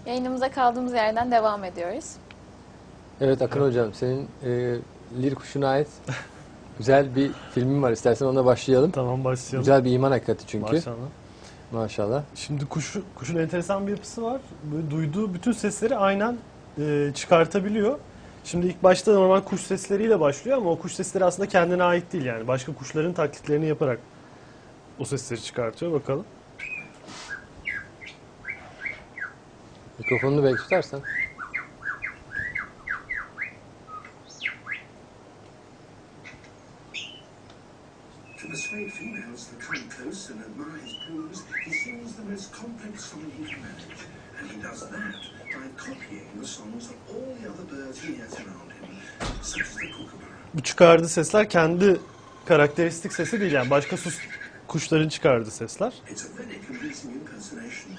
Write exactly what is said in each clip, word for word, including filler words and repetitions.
Yayınımıza kaldığımız yerden devam ediyoruz. Evet Akın evet. Hocam, senin e, Lir Kuşu'na ait güzel bir filmin var. İstersen ona başlayalım. Tamam, başlayalım. Güzel bir iman hakikati çünkü. Maşallah. Maşallah. Şimdi kuş, kuşun enteresan bir yapısı var. Böyle duyduğu bütün sesleri aynen e, çıkartabiliyor. Şimdi ilk başta normal kuş sesleriyle başlıyor ama o kuş sesleri aslında kendine ait değil yani. Başka kuşların taklitlerini yaparak o sesleri çıkartıyor. Bakalım. Mikrofonunu belki tutarsan. To persuade females to come close and admire his plumes, he sings the most complex song he can manage. And he does that by copying the songs of all the other birds he has around him, such as the kookaburra. Bu çıkardığı sesler kendi karakteristik sesi değil yani. Başka sus kuşların çıkardığı sesler. It's a very convincing impersonation.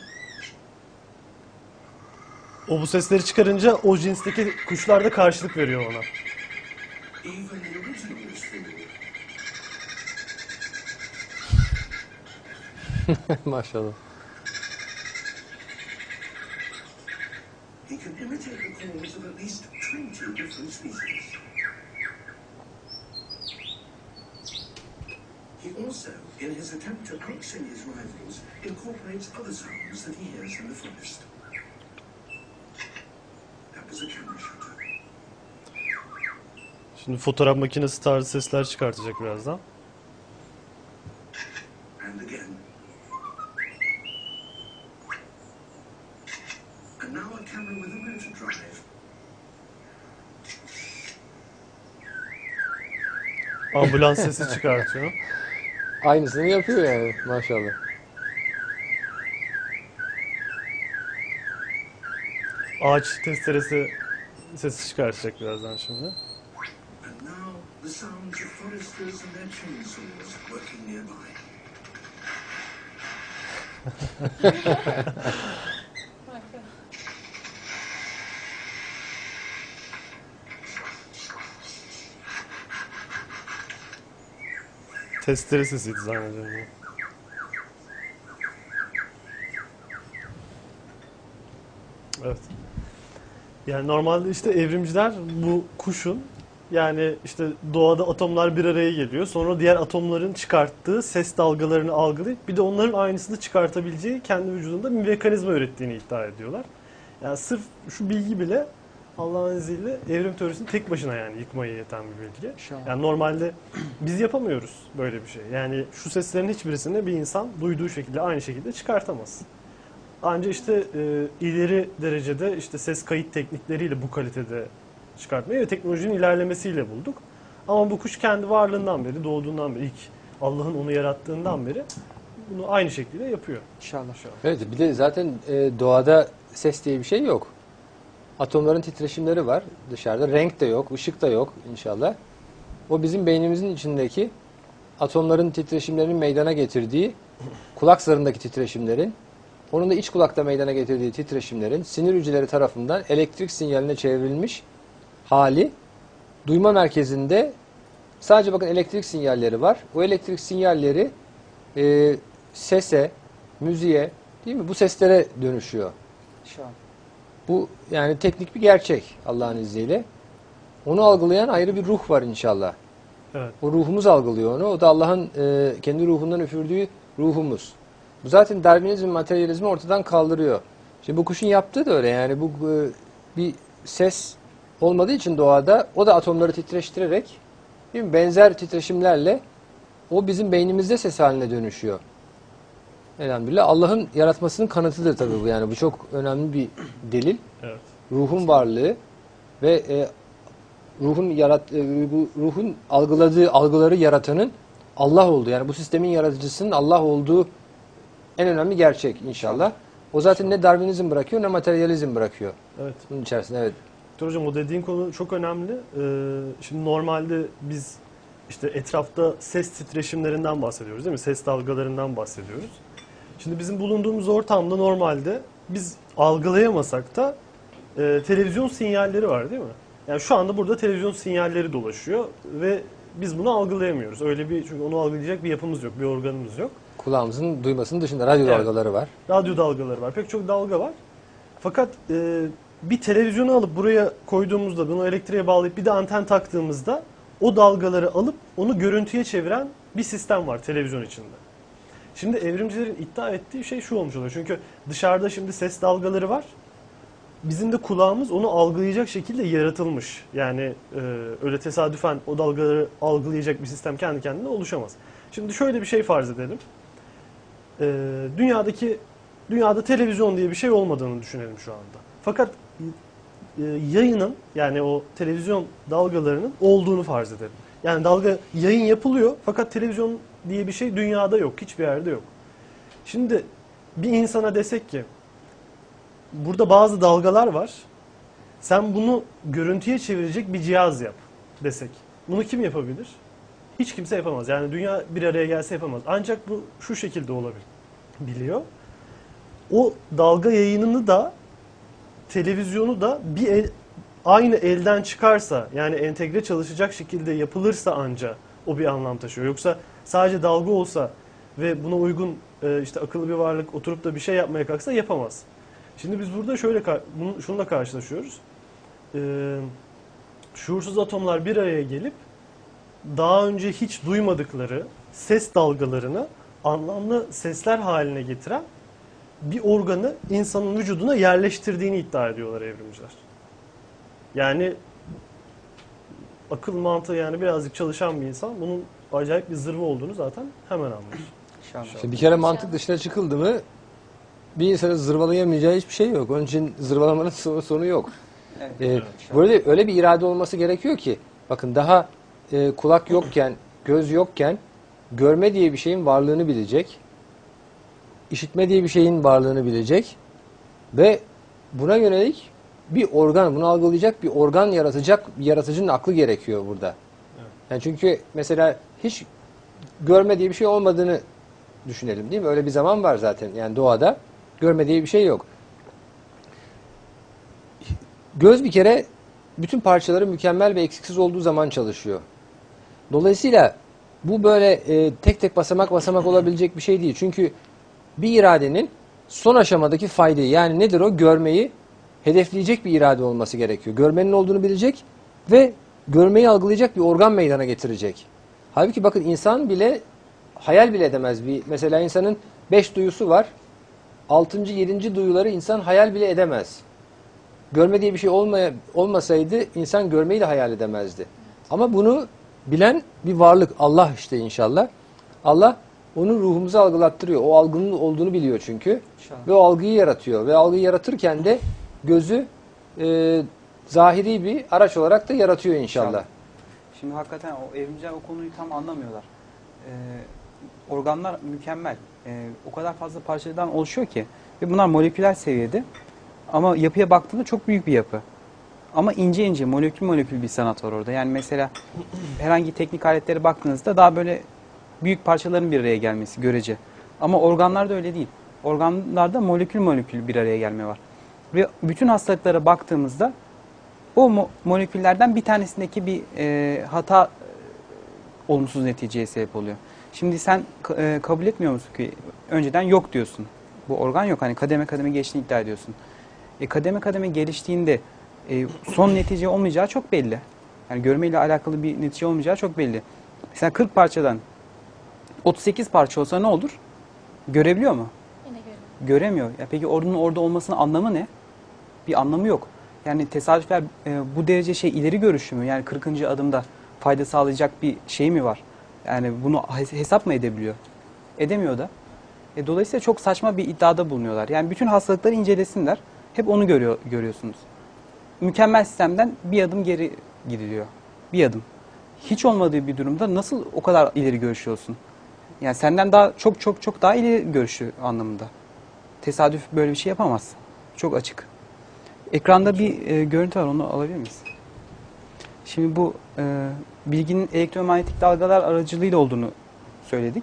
O bu sesleri çıkarınca o cinsteki kuşlar da karşılık veriyor ona. Even the original is fooled. Maşallah. He can imitate the calls of at least twenty different species. He also, in his attempt to outsing his rivals, incorporates other sounds that he hears in the forest. That was a camera shutter. Şimdi fotoğraf makinesi tarzı sesler çıkartacak birazdan. And again. And now a camera with a motor drive. Ambulans sesi çıkartıyor. Aynısını yapıyor yani maşallah. Ağaç testeresi sesi çıkartacak birazdan şimdi. And now the sounds of foresters and their chainsaws working nearby. Testere sesiydi zannediyorum. Evet. Yani normalde işte evrimciler bu kuşun yani işte doğada atomlar bir araya geliyor. Sonra diğer atomların çıkarttığı ses dalgalarını algılayıp bir de onların aynısını çıkartabileceği kendi vücudunda bir mekanizma ürettiğini iddia ediyorlar. Yani sırf şu bilgi bile Allah'ın izniyle evrim teorisini tek başına yani yıkmaya yeten bir bilgi. Yani normalde biz yapamıyoruz böyle bir şey. Yani şu seslerin hiçbirisini bir insan duyduğu şekilde aynı şekilde çıkartamaz. Ancak işte e, ileri derecede işte ses kayıt teknikleriyle bu kalitede çıkartmayı ve teknolojinin ilerlemesiyle bulduk. Ama bu kuş kendi varlığından beri, doğduğundan beri, ilk Allah'ın onu yarattığından beri bunu aynı şekilde yapıyor. İnşallah. İnşallah. Evet, bir de zaten e, doğada ses diye bir şey yok. Atomların titreşimleri var dışarıda. Renk de yok, ışık da yok inşallah. O bizim beynimizin içindeki atomların titreşimlerinin meydana getirdiği, kulak zarındaki titreşimlerin, onun da iç kulakta meydana getirdiği titreşimlerin sinir hücreleri tarafından elektrik sinyaline çevrilmiş hali, duyma merkezinde sadece bakın elektrik sinyalleri var. O elektrik sinyalleri e, sese, müziğe, değil mi? Bu seslere dönüşüyor. İnşallah. Bu yani teknik bir gerçek Allah'ın izniyle. Onu algılayan ayrı bir ruh var inşallah. Evet. O ruhumuz algılıyor onu. O da Allah'ın e, kendi ruhundan üfürdüğü ruhumuz. Bu zaten Darwinizm, materyalizmi ortadan kaldırıyor. Şimdi bu kuşun yaptığı da öyle yani bu e, bir ses olmadığı için doğada o da atomları titreştirerek değil mi? Benzer titreşimlerle o bizim beynimizde ses haline dönüşüyor. Elhamdülillah Allah'ın yaratmasının kanıtıdır tabii bu yani bu çok önemli bir delil. Evet. Ruhun varlığı ve e, ruhun yarat e, bu ruhun algıladığı algıları yaratanın Allah olduğu yani bu sistemin yaratıcısının Allah olduğu en önemli gerçek inşallah. O zaten ne Darwinizm bırakıyor ne materyalizm bırakıyor. Evet. Bunun içerisinde evet. Doktor Hocam o dediğin konu çok önemli. Ee, şimdi normalde biz işte etrafta ses titreşimlerinden bahsediyoruz değil mi? Ses dalgalarından bahsediyoruz. Şimdi bizim bulunduğumuz ortamda normalde biz algılayamasak da e, televizyon sinyalleri var değil mi? Yani şu anda burada televizyon sinyalleri dolaşıyor ve biz bunu algılayamıyoruz. Öyle bir çünkü onu algılayacak bir yapımız yok, bir organımız yok. Kulağımızın duymasının dışında radyo Evet. dalgaları var. Radyo dalgaları var. Pek çok dalga var. Fakat e, bir televizyonu alıp buraya koyduğumuzda, bunu elektriğe bağlayıp bir de anten taktığımızda o dalgaları alıp onu görüntüye çeviren bir sistem var televizyon içinde. Şimdi evrimcilerin iddia ettiği şey şu olmuş oluyor. Çünkü dışarıda şimdi ses dalgaları var. Bizim de kulağımız onu algılayacak şekilde yaratılmış. Yani e, öyle tesadüfen o dalgaları algılayacak bir sistem kendi kendine oluşamaz. Şimdi şöyle bir şey farz edelim. E, dünyadaki dünyada televizyon diye bir şey olmadığını düşünelim şu anda. Fakat e, yayının, yani o televizyon dalgalarının olduğunu farz edelim. Yani dalga yayın yapılıyor fakat televizyon diye bir şey dünyada yok, hiçbir yerde yok. Şimdi bir insana desek ki burada bazı dalgalar var. Sen bunu görüntüye çevirecek bir cihaz yap desek. Bunu kim yapabilir? Hiç kimse yapamaz. Yani dünya bir araya gelse yapamaz. Ancak bu şu şekilde olabilir. Biliyor. O dalga yayınını da televizyonu da bir el, aynı elden çıkarsa, yani entegre çalışacak şekilde yapılırsa anca o bir anlam taşıyor. Yoksa sadece dalga olsa ve buna uygun e, işte akıllı bir varlık oturup da bir şey yapmaya kalksa yapamaz. Şimdi biz burada şöyle bunu, şununla karşılaşıyoruz. Ee, şuursuz atomlar bir araya gelip daha önce hiç duymadıkları ses dalgalarını anlamlı sesler haline getiren bir organı insanın vücuduna yerleştirdiğini iddia ediyorlar evrimciler. Yani akıl mantığı yani birazcık çalışan bir insan bunun acayip bir zırva olduğunu zaten hemen anlıyor. İşte bir kere mantık dışına çıkıldı mı bir insanın zırvalayamayacağı hiçbir şey yok. Onun için zırvalamanın sonu, sonu yok. Evet. Ee, Evet. böyle öyle bir irade olması gerekiyor ki bakın daha e, kulak yokken, göz yokken görme diye bir şeyin varlığını bilecek. İşitme diye bir şeyin varlığını bilecek ve buna yönelik bir organ, bunu algılayacak bir organ yaratacak bir yaratıcının aklı gerekiyor burada. Evet. Yani çünkü mesela hiç görme diye bir şey olmadığını düşünelim değil mi? Öyle bir zaman var zaten yani doğada. Görme diye bir şey yok. Göz bir kere bütün parçaları mükemmel ve eksiksiz olduğu zaman çalışıyor. Dolayısıyla bu böyle e, tek tek basamak basamak olabilecek bir şey değil. Çünkü bir iradenin son aşamadaki faydayı, yani nedir o? Görmeyi hedefleyecek bir irade olması gerekiyor. Görmenin olduğunu bilecek ve görmeyi algılayacak bir organ meydana getirecek. Halbuki bakın insan bile hayal bile edemez. Bir, mesela insanın beş duyusu var. Altıncı, yedinci duyuları insan hayal bile edemez. Görme diye bir şey olmaya, olmasaydı insan görmeyi de hayal edemezdi. Ama bunu bilen bir varlık Allah işte inşallah. Allah onu ruhumuza algılattırıyor. O algının olduğunu biliyor çünkü. İnşallah. Ve o algıyı yaratıyor. Ve algıyı yaratırken de gözü e, zahiri bir araç olarak da yaratıyor inşallah. İnşallah. Şimdi hakikaten o evrimciler o konuyu tam anlamıyorlar. Ee, organlar mükemmel. Ee, o kadar fazla parçadan oluşuyor ki. Ve bunlar moleküler seviyede. Ama yapıya baktığında çok büyük bir yapı. Ama ince ince molekül molekül bir sanat var orada. Yani mesela herhangi teknik aletlere baktığınızda daha böyle büyük parçaların bir araya gelmesi görece. Ama organlarda öyle değil. Organlarda molekül molekül bir araya gelme var. Ve bütün hastalıklara baktığımızda o mo moleküllerden bir tanesindeki bir e, hata e, olumsuz neticeye sebep oluyor. Şimdi sen e, kabul etmiyor musun ki önceden yok diyorsun. Bu organ yok. Hani kademe kademe geçtiğini iddia ediyorsun. E, kademe kademe geliştiğinde e, son netice olmayacağı çok belli. Yani görmeyle alakalı bir netice olmayacağı çok belli. Mesela kırk parçadan otuz sekiz parça olsa ne olur? Görebiliyor mu? Yine görüyorum. Göremiyor. Ya peki ordunun orada olmasının anlamı ne? Bir anlamı yok. Yani tesadüfler e, bu derece şey ileri görüşü mü? Yani kırkıncı adımda fayda sağlayacak bir şey mi var? Yani bunu hesap mı edebiliyor? Edemiyor da. E, dolayısıyla çok saçma bir iddiada bulunuyorlar. Yani bütün hastalıkları incelesinler. Hep onu görüyor, görüyorsunuz. Mükemmel sistemden bir adım geri gidiliyor. Bir adım. Hiç olmadığı bir durumda nasıl o kadar ileri görüşüyorsun? Yani senden daha çok çok çok daha ileri görüşü anlamında. Tesadüf böyle bir şey yapamaz. Çok açık. Ekranda bir e, görüntü var, onu alabilir miyiz? Şimdi bu e, bilginin elektromanyetik dalgalar aracılığıyla olduğunu söyledik.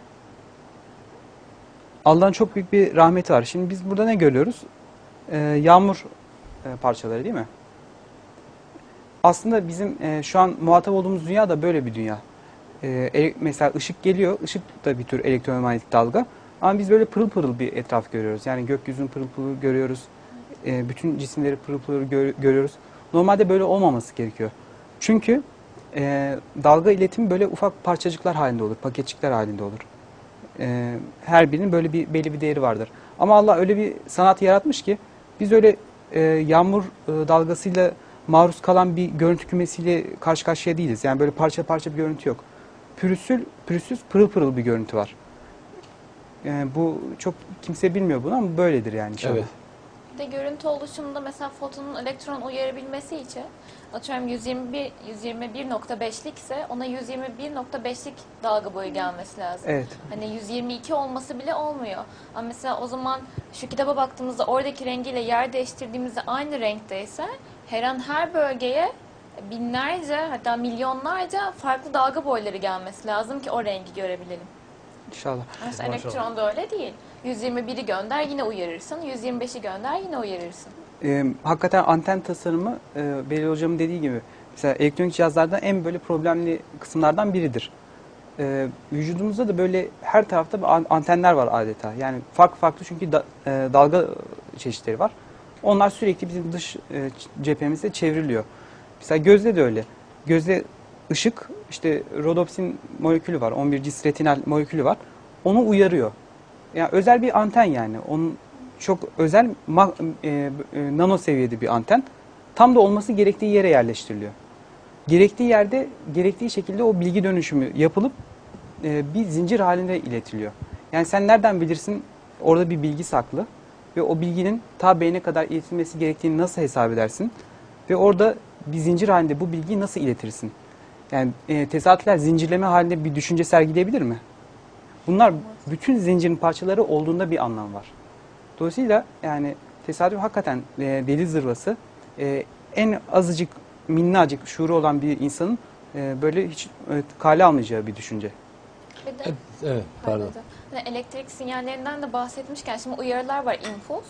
Allah'ın çok büyük bir rahmeti var. Şimdi biz burada ne görüyoruz? E, yağmur e, parçaları değil mi? Aslında bizim e, şu an muhatap olduğumuz dünya da böyle bir dünya. E, mesela ışık geliyor. Işık da bir tür elektromanyetik dalga. Ama biz böyle pırıl pırıl bir etraf görüyoruz. Yani gökyüzünü pırıl pırıl görüyoruz. e, bütün cisimleri pırıl pırıl gör- görüyoruz. Normalde böyle olmaması gerekiyor. Çünkü e, dalga iletimi böyle ufak parçacıklar halinde olur, paketçikler halinde olur. E, her birinin böyle bir belli bir değeri vardır. Ama Allah öyle bir sanat yaratmış ki biz öyle e, yağmur e, dalgasıyla maruz kalan bir görüntü kümesiyle karşı karşıya değiliz. Yani böyle parça parça bir görüntü yok. Pürüzsüz, pürüzsüz pırıl pırıl bir görüntü var. Yani bu çok kimse bilmiyor bunu ama böyledir yani inşallah. Evet. Bir de görüntü oluşumunda mesela fotonun elektron uyarabilmesi için atıyorum yüz yirmi bir yüz yirmi bir nokta beşlik ise ona yüz yirmi bir nokta beşlik dalga boyu gelmesi lazım. Evet. Hani yüz yirmi iki olması bile olmuyor. Ama mesela o zaman şu kitaba baktığımızda oradaki rengiyle yer değiştirdiğimizde aynı renkteyse her an her bölgeye binlerce hatta milyonlarca farklı dalga boyları gelmesi lazım ki o rengi görebilelim. İnşallah. Mesela Maşallah. elektron da öyle değil. yüz yirmi biri gönder yine uyarırsın. yüz yirmi beşi gönder yine uyarırsın. Ee, hakikaten anten tasarımı e, Belli Hocam'ın dediği gibi mesela elektronik cihazlarda en böyle problemli kısımlardan biridir. Ee, vücudumuzda da böyle her tarafta bir an- antenler var adeta. Yani farklı farklı çünkü da, e, dalga çeşitleri var. Onlar sürekli bizim dış e, cephemizde çevriliyor. Mesela gözde de öyle. Gözde ışık işte rodopsin molekülü var. on bir cis retinal molekülü var. Onu uyarıyor. Yani özel bir anten yani. Onun çok özel ma- e, e, nano seviyede bir anten. Tam da olması gerektiği yere yerleştiriliyor. Gerektiği yerde, gerektiği şekilde o bilgi dönüşümü yapılıp e, bir zincir halinde iletiliyor. Yani sen nereden bilirsin orada bir bilgi saklı ve o bilginin ta beyne kadar iletilmesi gerektiğini nasıl hesap edersin? Ve orada bir zincir halinde bu bilgiyi nasıl iletirsin? Yani e, tesadüfler zincirleme halinde bir düşünce sergileyebilir mi? Bunlar bütün zincirin parçaları olduğunda bir anlam var. Dolayısıyla yani tesadüf hakikaten e, deli zırvası. E, en azıcık minnacık şuuru olan bir insanın e, böyle hiç e, kale almayacağı bir düşünce. Bir de Evet, evet, pardon. Hani elektrik sinyallerinden de bahsetmişken şimdi uyarılar var, impuls.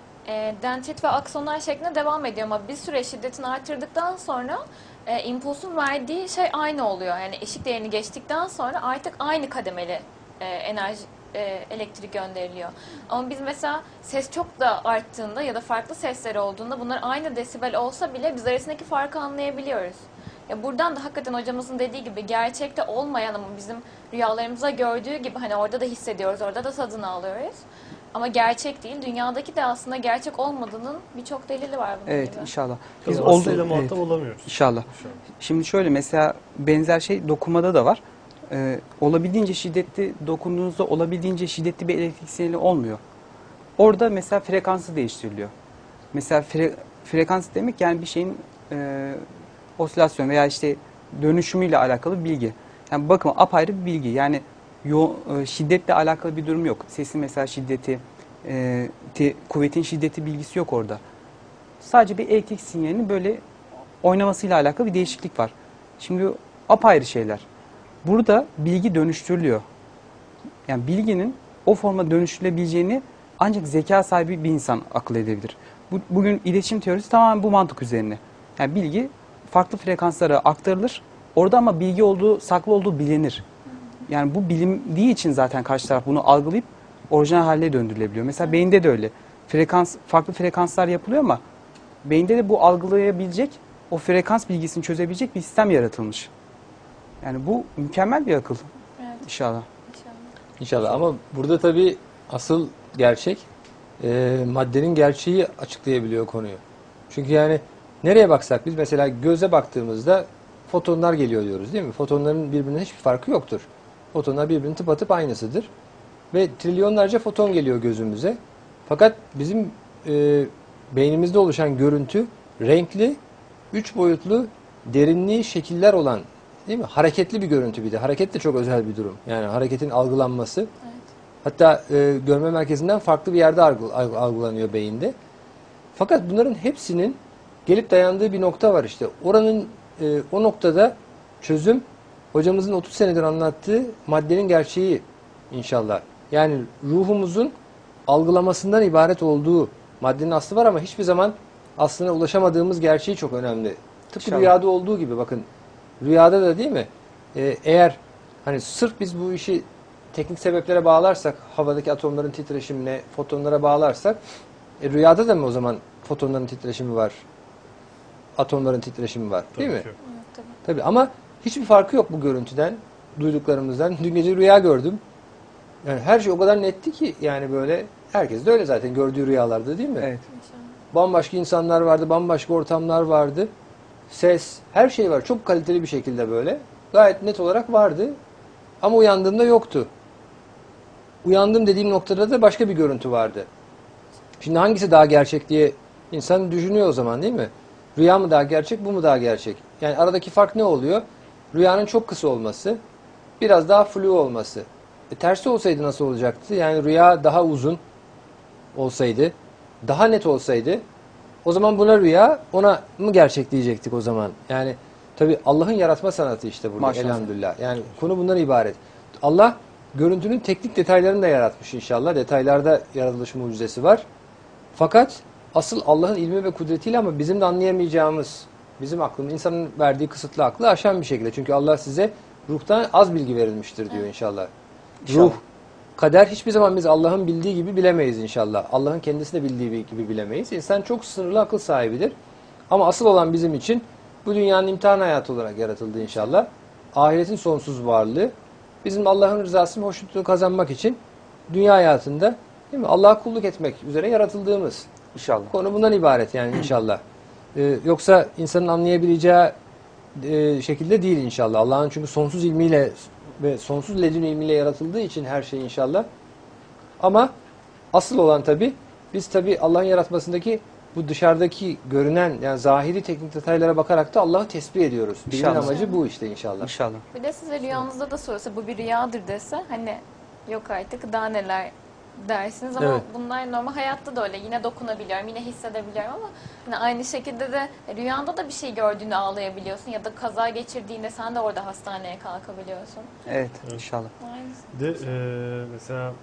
E, dendrit ve aksonlar şeklinde devam ediyor ama bir süre şiddetini artırdıktan sonra e, impulsun verdiği şey aynı oluyor. Yani eşik değerini geçtikten sonra artık aynı kademeli e, enerji e, elektrik gönderiliyor. Ama biz mesela ses çok da arttığında ya da farklı sesler olduğunda bunlar aynı desibel olsa bile biz arasındaki farkı anlayabiliyoruz. Ya buradan da hakikaten hocamızın dediği gibi gerçekte olmayan ama bizim rüyalarımızda gördüğü gibi hani orada da hissediyoruz, orada da tadını alıyoruz. Ama gerçek değil. Dünyadaki de aslında gerçek olmadığının birçok delili var bunun Evet gibi. inşallah. Biz oldu- Aslı'yla muhatap evet, olamıyoruz. İnşallah. İnşallah. Şimdi şöyle mesela benzer şey dokunmada da var. Ee, olabildiğince şiddetli dokunduğunuzda olabildiğince şiddetli bir elektrik sinyali olmuyor. Orada mesela frekansı değiştiriliyor. Mesela fre, frekans demek yani bir şeyin e, osilasyon veya işte dönüşümüyle alakalı bilgi. Yani bakın apayrı bir bilgi. Yani yo, e, şiddetle alakalı bir durum yok. Sesin mesela şiddeti, e, te, kuvvetin şiddeti bilgisi yok orada. Sadece bir elektrik sinyalinin böyle oynamasıyla alakalı bir değişiklik var. Şimdi apayrı şeyler. Burada bilgi dönüştürülüyor. Yani bilginin o forma dönüştürülebileceğini ancak zeka sahibi bir insan akıl edebilir. Bu, bugün iletişim teorisi tamamen bu mantık üzerine. Yani bilgi farklı frekanslara aktarılır. Orada ama bilgi olduğu, saklı olduğu bilinir. Yani bu bilindiği için zaten karşı taraf bunu algılayıp orijinal haline döndürülebiliyor. Mesela beyinde de öyle. Frekans, farklı frekanslar yapılıyor ama beyinde de bu algılayabilecek, o frekans bilgisini çözebilecek bir sistem yaratılmış. Yani bu mükemmel bir akıl Evet, inşallah. inşallah. İnşallah ama burada tabii asıl gerçek e, maddenin gerçeği açıklayabiliyor konuyu. Çünkü yani nereye baksak biz mesela göze baktığımızda fotonlar geliyor diyoruz değil mi? Fotonların birbirinden hiçbir farkı yoktur. Fotonlar birbirinin tıpatıp aynısıdır. Ve trilyonlarca foton geliyor gözümüze. Fakat bizim e, beynimizde oluşan görüntü renkli, üç boyutlu, derinliği şekiller olan, değil mi? Hareketli bir görüntü bir de. Hareket de çok özel bir durum. Yani hareketin algılanması. Evet. Hatta e, görme merkezinden farklı bir yerde algı- algı- algılanıyor beyinde. Fakat bunların hepsinin gelip dayandığı bir nokta var işte. Oranın e, o noktada çözüm hocamızın otuz senedir anlattığı maddenin gerçeği inşallah. Yani ruhumuzun algılamasından ibaret olduğu maddenin aslı var ama hiçbir zaman aslına ulaşamadığımız gerçeği çok önemli. Tıpkı İnşallah. rüyada olduğu gibi bakın. Rüyada da değil mi? Ee, eğer hani sırf biz bu işi teknik sebeplere bağlarsak, havadaki atomların titreşimine, fotonlara bağlarsak, e, rüyada da mı o zaman fotonların titreşimi var. Atomların titreşimi var. Değil Tabii mi? ki. Evet, tabii. Tabii ama hiçbir farkı yok bu görüntüden, duyduklarımızdan. Dün gece rüya gördüm. Yani her şey o kadar netti ki yani böyle herkes de öyle zaten gördüğü rüyalarda değil mi? Evet. İnşallah. Bambaşka insanlar vardı, bambaşka ortamlar vardı. Ses, her şey var. Çok kaliteli bir şekilde böyle. Gayet net olarak vardı. Ama uyandığımda yoktu. Uyandım dediğim noktada da başka bir görüntü vardı. Şimdi hangisi daha gerçek diye insan düşünüyor o zaman değil mi? Rüya mı daha gerçek, bu mu daha gerçek? Yani aradaki fark ne oluyor? Rüyanın çok kısa olması, biraz daha flu olması. E, tersi olsaydı nasıl olacaktı? Yani rüya daha uzun olsaydı, daha net olsaydı, o zaman buna rüya, ona mı gerçek diyecektik o zaman? Yani tabii Allah'ın yaratma sanatı işte burada Maşallah. elhamdülillah. Yani konu bundan ibaret. Allah görüntünün teknik detaylarını da yaratmış inşallah. Detaylarda yaratılış mucizesi var. Fakat asıl Allah'ın ilmi ve kudretiyle ama bizim de anlayamayacağımız, bizim aklımız, insanın verdiği kısıtlı aklı aşan bir şekilde. Çünkü Allah size ruhtan az bilgi verilmiştir diyor inşallah. İnşallah. Ruh, kader hiçbir zaman biz Allah'ın bildiği gibi bilemeyiz inşallah. Allah'ın kendisi de bildiği gibi bilemeyiz. İnsan çok sınırlı akıl sahibidir. Ama asıl olan bizim için bu dünyanın imtihan hayatı olarak yaratıldı inşallah. Ahiretin sonsuz varlığı. Bizim Allah'ın rızasını, hoşnutluğunu kazanmak için dünya hayatında değil mi? Allah'a kulluk etmek üzere yaratıldığımız. İnşallah. Konu bundan ibaret yani inşallah. Ee, yoksa insanın anlayabileceği e, şekilde değil inşallah. Allah'ın çünkü sonsuz ilmiyle ve sonsuz ledün ilmiyle yaratıldığı için her şey inşallah. Ama asıl olan tabi biz tabi Allah'ın yaratmasındaki bu dışarıdaki görünen yani zahiri teknik detaylara bakarak da Allah'ı tesbih ediyoruz. Bilimin İnşallah. amacı bu işte inşallah. İnşallah. Bir de size rüyanızda da sorsa bu bir rüyadır dese hani yok artık daha neler dersiniz ama Evet. bunlar normal hayatta da öyle. Yine dokunabiliyorum, yine hissedebiliyorum ama hani aynı şekilde de rüyanda da bir şey gördüğünde ağlayabiliyorsun ya da kaza geçirdiğinde sen de orada hastaneye kalkabiliyorsun. Evet, Evet. inşallah. Aynısı. De e, mesela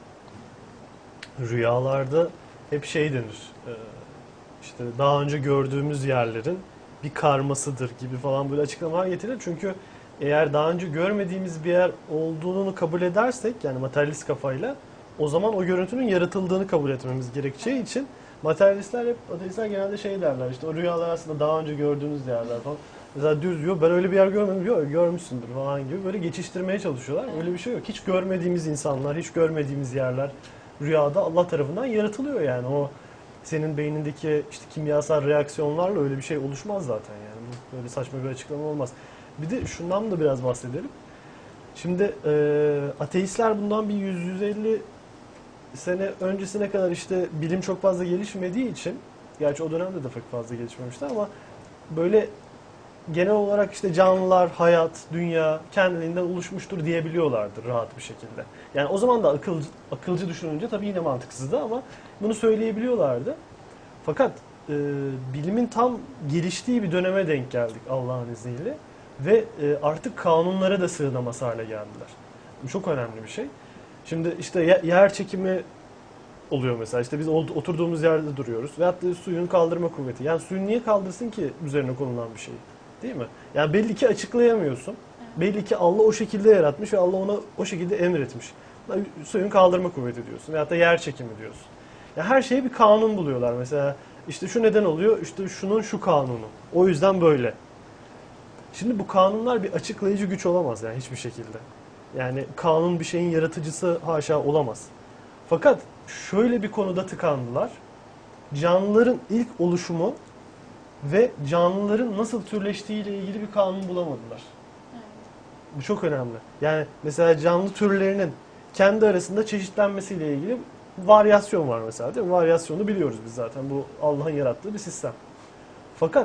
rüyalarda hep şey denir. E, işte daha önce gördüğümüz yerlerin bir karmasıdır gibi falan böyle açıklamalar getirilir. Çünkü eğer daha önce görmediğimiz bir yer olduğunu kabul edersek yani materyalist kafayla o zaman o görüntünün yaratıldığını kabul etmemiz gerekeceği için materyalistler hep ateistler genelde şey derler işte o rüyalar aslında daha önce gördüğünüz yerler falan. Mesela düz diyor ben öyle bir yer görmedim diyor görmüşsündür falan gibi böyle geçiştirmeye çalışıyorlar. Öyle bir şey yok. Hiç görmediğimiz insanlar, hiç görmediğimiz yerler rüyada Allah tarafından yaratılıyor yani. O senin beynindeki işte kimyasal reaksiyonlarla öyle bir şey oluşmaz zaten yani. Bu böyle saçma bir açıklama olmaz. Bir de şundan da biraz bahsedelim. Şimdi e, ateistler bundan bir yüz yüz elli sene öncesine kadar işte bilim çok fazla gelişmediği için gerçi o dönemde de pek fazla gelişmemişti ama böyle genel olarak işte canlılar, hayat, dünya kendiliğinden oluşmuştur diyebiliyorlardı rahat bir şekilde. Yani o zaman da akılcı, akılcı düşününce tabii yine mantıksızdı ama bunu söyleyebiliyorlardı. Fakat e, bilimin tam geliştiği bir döneme denk geldik Allah'ın izniyle ve e, artık kanunlara da sığınamaz hale geldiler. Bu çok önemli bir şey. Şimdi işte yer çekimi oluyor mesela. İşte biz oturduğumuz yerde duruyoruz. Veyahut da suyun kaldırma kuvveti. Yani suyun niye kaldırsın ki üzerine konulan bir şeyi? Değil mi? Yani belli ki açıklayamıyorsun. Belli ki Allah o şekilde yaratmış ve Allah ona o şekilde emretmiş. Suyun kaldırma kuvveti diyorsun. Veyahut da yer çekimi diyorsun. Yani her şeye bir kanun buluyorlar. Mesela işte şu neden oluyor? İşte şunun şu kanunu. O yüzden böyle. Şimdi bu kanunlar bir açıklayıcı güç olamaz yani hiçbir şekilde. Yani kanun bir şeyin yaratıcısı haşa olamaz. Fakat şöyle bir konuda tıkandılar. Canlıların ilk oluşumu ve canlıların nasıl türleştiği ile ilgili bir kanun bulamadılar. Bu çok önemli. Yani mesela canlı türlerinin kendi arasında çeşitlenmesiyle ilgili varyasyon var mesela değil mi? Varyasyonu biliyoruz biz zaten. Bu Allah'ın yarattığı bir sistem. Fakat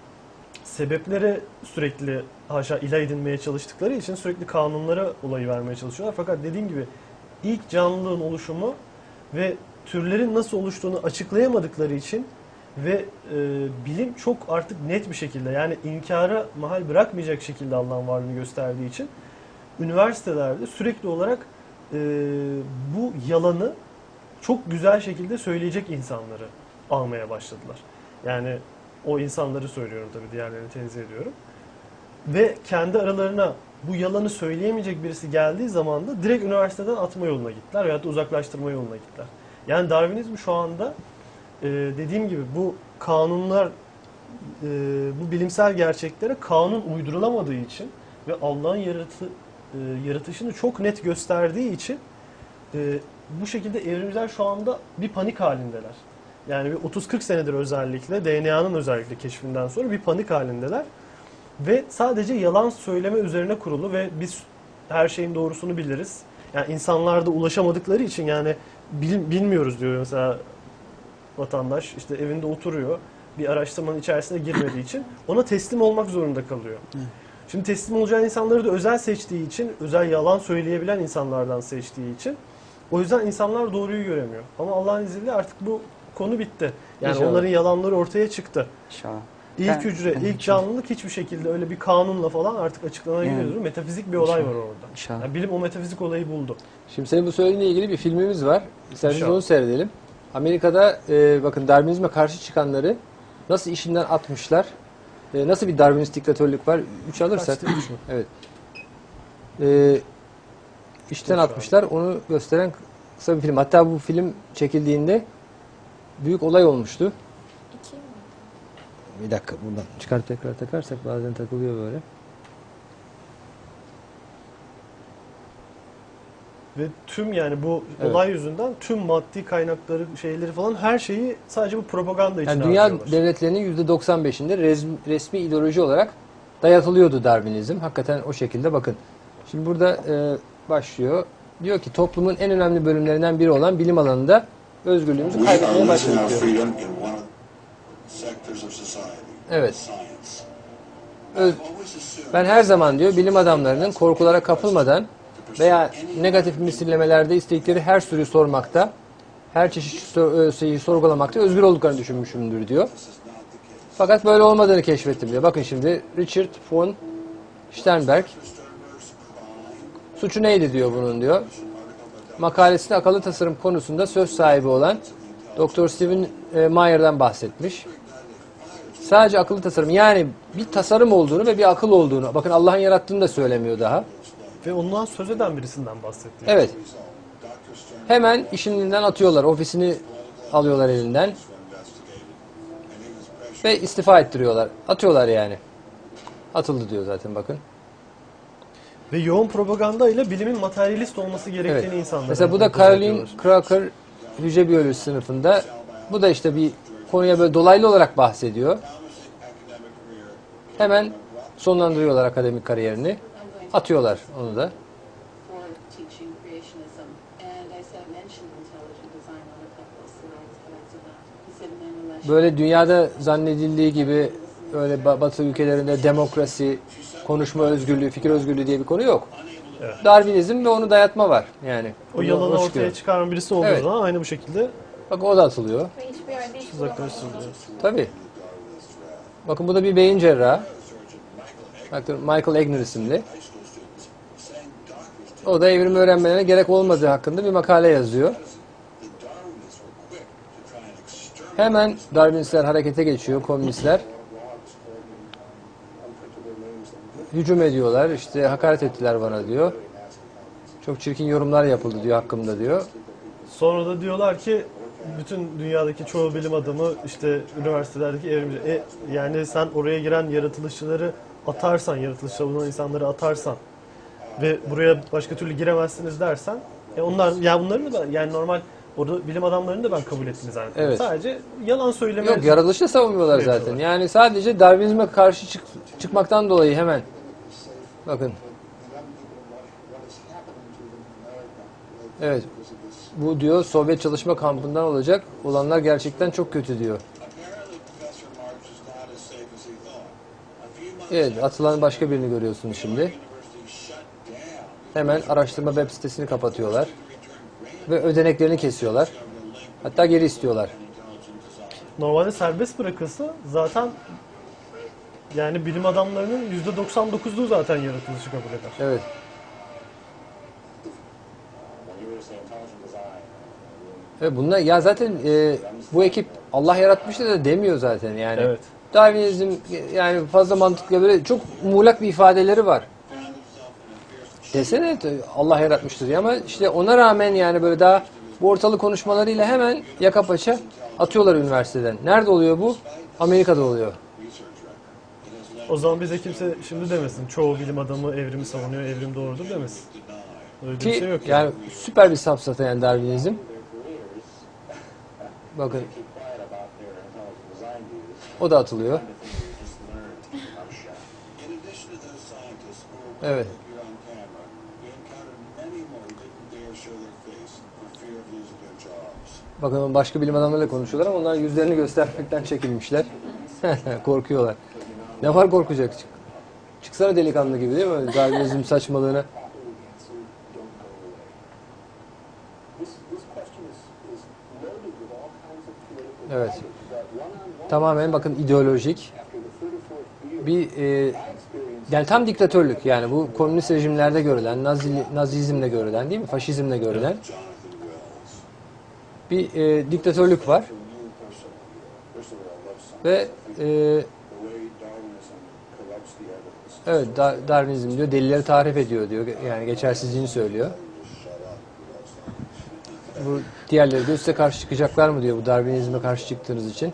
sebeplere sürekli haşa ilah edinmeye çalıştıkları için sürekli kanunlara olayı vermeye çalışıyorlar. Fakat dediğim gibi ilk canlılığın oluşumu ve türlerin nasıl oluştuğunu açıklayamadıkları için ve e, bilim çok artık net bir şekilde yani inkara mahal bırakmayacak şekilde Allah'ın varlığını gösterdiği için üniversitelerde sürekli olarak e, bu yalanı çok güzel şekilde söyleyecek insanları almaya başladılar. Yani o insanları söylüyorum tabii, diğerlerini tenzih ediyorum. Ve kendi aralarına bu yalanı söyleyemeyecek birisi geldiği zaman da direkt üniversiteden atma yoluna gittiler veyahut da uzaklaştırma yoluna gittiler. Yani Darwinizm şu anda e, dediğim gibi bu kanunlar, e, bu bilimsel gerçeklere kanun uydurulamadığı için ve Allah'ın yaratı, e, yaratışını çok net gösterdiği için e, bu şekilde evrimciler şu anda bir panik halindeler. Yani bir otuz kırk senedir özellikle D N A'nın özellikle keşfinden sonra bir panik halindeler. Ve sadece yalan söyleme üzerine kurulu ve biz her şeyin doğrusunu biliriz. Yani insanlar da ulaşamadıkları için yani bil, bilmiyoruz diyor mesela vatandaş. İşte evinde oturuyor. Bir araştırmanın içerisine girmediği için ona teslim olmak zorunda kalıyor. Şimdi teslim olacağı insanları da özel seçtiği için, özel yalan söyleyebilen insanlardan seçtiği için o yüzden insanlar doğruyu göremiyor. Ama Allah'ın izniyle artık bu konu bitti. Yani İnşallah. onların yalanları ortaya çıktı. İnşallah. İlk Ben- hücre, ilk canlılık hiçbir şekilde öyle bir kanunla falan artık açıklanabiliyor. Yani. Metafizik bir olay var İnşallah. orada. İnşallah. Yani bilim o metafizik olayı buldu. Şimdi senin bu söylediğinle ilgili bir filmimiz var. İsterseniz İnşallah. onu seyredelim. Amerika'da e, bakın Darwinizme karşı çıkanları nasıl işinden atmışlar. E, nasıl bir Darwinist diktatörlük var? Üç alırsak. Kaçtı? Üç mü? Evet. E, işten Üç atmışlar. Onu gösteren kısa bir film. Hatta bu film çekildiğinde büyük olay olmuştu. İki mi? Bir dakika buradan çıkart tekrar takarsak bazen takılıyor böyle. Ve tüm yani bu Evet. olay yüzünden tüm maddi kaynakları, şeyleri falan her şeyi sadece bu propaganda için Yani dünya harcıyorlar. devletlerinin yüzde doksan beşinde resmi, resmi ideoloji olarak dayatılıyordu Darwinizm. Hakikaten o şekilde bakın. Şimdi burada e, başlıyor. Diyor ki toplumun en önemli bölümlerinden biri olan bilim alanında özgürlüğümüzü We are kaybetmeye losing our başladık diyor. freedom in one of the sectors of society. Evet. Science. Öz- I've always assumed Ben her zaman diyor bilim adamlarının korkulara kapılmadan veya negatif misillemelerde istedikleri her soruyu sormakta, her çeşit sor- şeyi sorgulamakta özgür olduklarını düşünmüşümdür diyor. Fakat böyle olmadığını keşfettim diyor. Bakın şimdi Richard von Sternberg suçu neydi diyor bunun diyor. Makalesinde akıllı tasarım konusunda söz sahibi olan doktor Stephen e, Meyer'dan bahsetmiş. Sadece akıllı tasarım yani bir tasarım olduğunu ve bir akıl olduğunu. Bakın Allah'ın yarattığını da söylemiyor daha. Ve ondan söz eden birisinden bahsetti. Evet. Hemen işinden atıyorlar. Ofisini alıyorlar elinden. Ve istifa ettiriyorlar. Atıyorlar yani. Atıldı diyor zaten bakın. Ve yoğun propaganda ile bilimin materyalist olması gerektiğini Evet. insanlara Mesela bu da empoze Caroline ediyorlar. Cracker hücre biyolojisi sınıfında. Bu da işte bir konuya böyle dolaylı olarak bahsediyor. Hemen sonlandırıyorlar akademik kariyerini. Atıyorlar onu da. for teaching creationism, and I said mentioned intelligent design on a couple of slides, but I did not. He said nonetheless. Böyle dünyada zannedildiği gibi öyle ba- Batı ülkelerinde demokrasi, konuşma özgürlüğü, fikir özgürlüğü diye bir konu yok. Evet. Darwinizm ve onu dayatma var yani. O Onu- yalanı o ortaya çıkıyor. çıkaran birisi olduğu Evet. zaman aynı bu şekilde Bak o da atılıyor. Ve hiçbir yerde iş uzaklaştırılıyor. bulamadım. Tabii. Bakın bu da bir beyin cerrahı. Bakın Michael Egner isimli. O da evrim öğrenmelerine gerek olmadığı hakkında bir makale yazıyor. Hemen Darwinistler harekete geçiyor, komünistler. Hücum ediyorlar, işte hakaret ettiler bana diyor. Çok çirkin yorumlar yapıldı diyor hakkımda diyor. Sonra da diyorlar ki bütün dünyadaki çoğu bilim adamı işte üniversitelerdeki evrimci. E, yani sen oraya giren yaratılışçıları atarsan, yaratılışçı bulunan insanları atarsan ve buraya başka türlü giremezsiniz dersen e onlar ya bunların da yani normal orada bilim adamlarını da ben kabul ettim zaten. Evet. Sadece yalan söyleme. Yok yaratılışı da savunmuyorlar zaten. Yapıyorlar. Yani sadece Darwinizme karşı çık- çıkmaktan dolayı hemen. Bakın. Evet. Bu diyor Sovyet çalışma kampından olacak olanlar gerçekten çok kötü diyor. apparently Professor Marx is not as safe as he thought. A few months Evet atılan başka birini görüyorsunuz şimdi. university shut down Hemen araştırma web sitesini kapatıyorlar. Ve ödeneklerini kesiyorlar. Hatta geri istiyorlar. Normalde serbest bırakılsa zaten yani bilim adamlarının yüzde doksan dokuzluğu zaten yaratılışı kabul eder. Evet. Ve bunlar ya zaten e, bu ekip Allah yaratmıştı da demiyor zaten yani. Evet. Darwinizm yani fazla mantıklı böyle çok muğlak bir ifadeleri var. Desene Allah yaratmıştır ya ama işte ona rağmen yani böyle daha bu ortalık konuşmalarıyla hemen yaka paça Atıyorlar üniversiteden. Nerede oluyor bu? Amerika'da oluyor. O zaman bize kimse şimdi demesin. Çoğu bilim adamı evrimi savunuyor, evrim doğrudur demesin. Öyle bir Ki şey yok yani süper bir safsata yani Darwinizm. Bakın. O da atılıyor. Evet. Bakın başka bilim adamlarıyla konuşuyorlar ama onlar yüzlerini göstermekten çekinmişler. Korkuyorlar. Ne var korkacak? Çık. Çıksana delikanlı gibi değil mi? Darwinizm saçmalığına. Evet. Tamamen bakın ideolojik. Bir e, yani tam diktatörlük yani bu komünist rejimlerde görülen, Nazi, Nazizmde görülen değil mi? Faşizmde görülen bir e, diktatörlük var. Ve e, evet Darwinizm diyor delilleri tahrip ediyor diyor. Yani geçersizliğini söylüyor. Bu diğerleri de size karşı çıkacaklar mı diyor bu Darwinizme karşı çıktığınız için.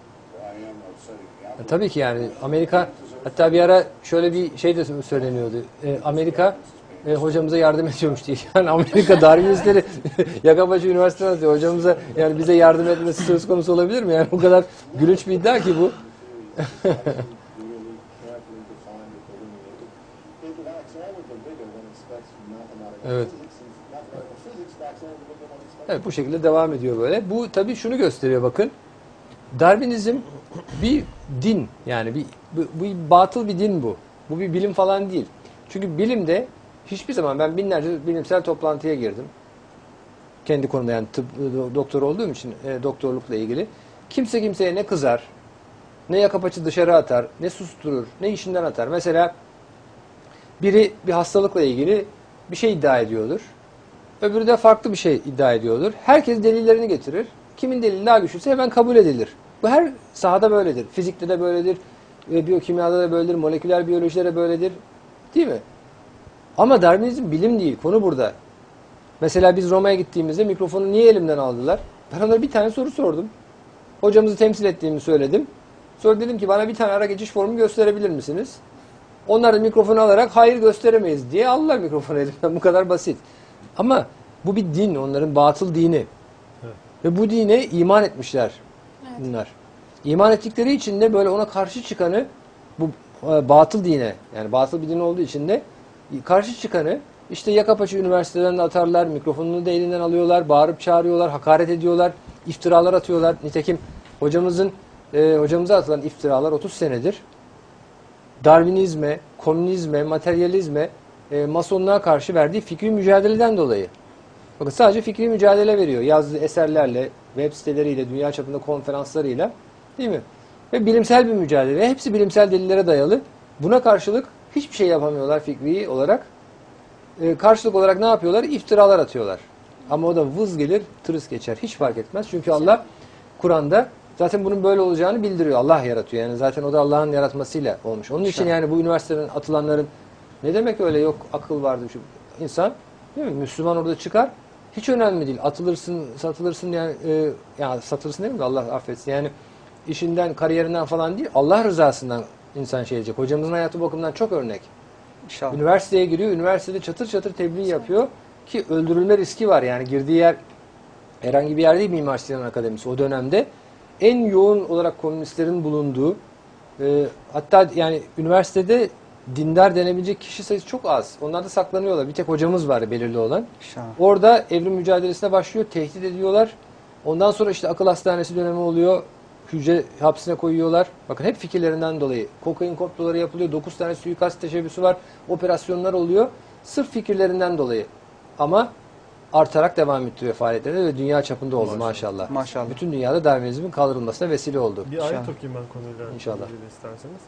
E, tabii ki yani Amerika hatta bir ara şöyle bir şey de söyleniyordu. E, Amerika e, hocamıza yardım ediyormuş diye. Yani Amerika Darwinistleri Yakabaşı Üniversitesi'ne atıyor. Hocamıza yani bize yardım etmesi söz konusu olabilir mi? Yani o kadar gülünç bir iddia ki bu. Evet. Evet bu şekilde devam ediyor böyle. Bu tabii şunu gösteriyor bakın. Darwinizm bir din yani bir bu, bu batıl bir din bu. Bu bir bilim falan değil. Çünkü bilimde hiçbir zaman ben binlerce bilimsel toplantıya girdim. Kendi konuda yani tıp doktor olduğum için e, doktorlukla ilgili. Kimse kimseye ne kızar, ne yaka paçı dışarı atar, ne susturur, ne işinden atar. Mesela biri bir hastalıkla ilgili bir şey iddia ediyordur. Öbürü de farklı bir şey iddia ediyordur. Herkes delillerini getirir. Kimin delili daha güçlüyse hemen kabul edilir. Bu her sahada böyledir. Fizikte de böyledir, biyokimyada da böyledir, moleküler biyolojide de böyledir. Değil mi? Ama Darwinizm bilim değil. Konu burada. Mesela biz Roma'ya gittiğimizde mikrofonu niye elimden aldılar? Ben onlara bir tane soru sordum. Hocamızı temsil ettiğimi söyledim. Sonra dedim ki bana bir tane ara geçiş formu gösterebilir misiniz? Onlar da mikrofonu alarak hayır gösteremeyiz diye aldılar mikrofonu elimden. Bu kadar basit. Ama bu bir din. Onların batıl dini. Evet. Ve bu dine iman etmişler. Evet. Bunlar. İman ettikleri için de böyle ona karşı çıkanı bu batıl dine yani batıl bir din olduğu için de karşı çıkanı işte Yakapaça Üniversitesi'nden de atarlar, mikrofonunu da elinden alıyorlar, bağırıp çağırıyorlar, hakaret ediyorlar, iftiralar atıyorlar. Nitekim hocamızın e, hocamıza atılan iftiralar otuz senedir Darwinizme, komünizme, materyalizme, e, masonluğa karşı verdiği fikri mücadeleden dolayı. Bakın sadece fikri mücadele veriyor. Yazdığı eserlerle, web siteleriyle, dünya çapında konferanslarıyla değil mi? Ve bilimsel bir mücadele. Hepsi bilimsel delillere dayalı. Buna karşılık hiçbir şey yapamıyorlar fikri olarak. E, karşılık olarak ne yapıyorlar? İftiralar atıyorlar. Ama o da vız gelir, tırıs geçer. Hiç fark etmez. Çünkü Allah Kur'an'da zaten bunun böyle olacağını bildiriyor. Allah yaratıyor. Yani zaten o da Allah'ın yaratmasıyla olmuş. Onun için yani bu üniversiteden atılanların ne demek öyle yok akıl vardı şu insan değil mi? Müslüman orada çıkar. Hiç önemli değil. Atılırsın, satılırsın yani e, ya satılırsın değil mi? Allah affetsin. Yani işinden, kariyerinden falan değil. Allah rızasından insan şey edecek. Hocamızın hayatı bakımından çok örnek. İnşallah. Üniversiteye giriyor. Üniversitede çatır çatır tebliğ yapıyor ki öldürülme riski var. Yani girdiği yer herhangi bir yer değil Mimar Sinan Akademisi o dönemde. En yoğun olarak komünistlerin bulunduğu e, hatta yani üniversitede dindar denebilecek kişi sayısı çok az. Onlar da saklanıyorlar. Bir tek hocamız var belirli olan. İnşallah. Orada evrim mücadelesine başlıyor. Tehdit ediyorlar. Ondan sonra işte akıl hastanesi dönemi oluyor. Hücre hapsine koyuyorlar. Bakın hep fikirlerinden dolayı. Kokain komploları yapılıyor. dokuz tane suikast teşebbüsü var. Operasyonlar oluyor. Sırf fikirlerinden dolayı. Ama artarak devam ettiriyor faaliyetlerine ve dünya çapında oldu maşallah. maşallah. Maşallah. Bütün dünyada Darwinizmin kaldırılmasına vesile oldu. Bir ayet okuyayım ben konuyla. İnşallah. İsterseniz.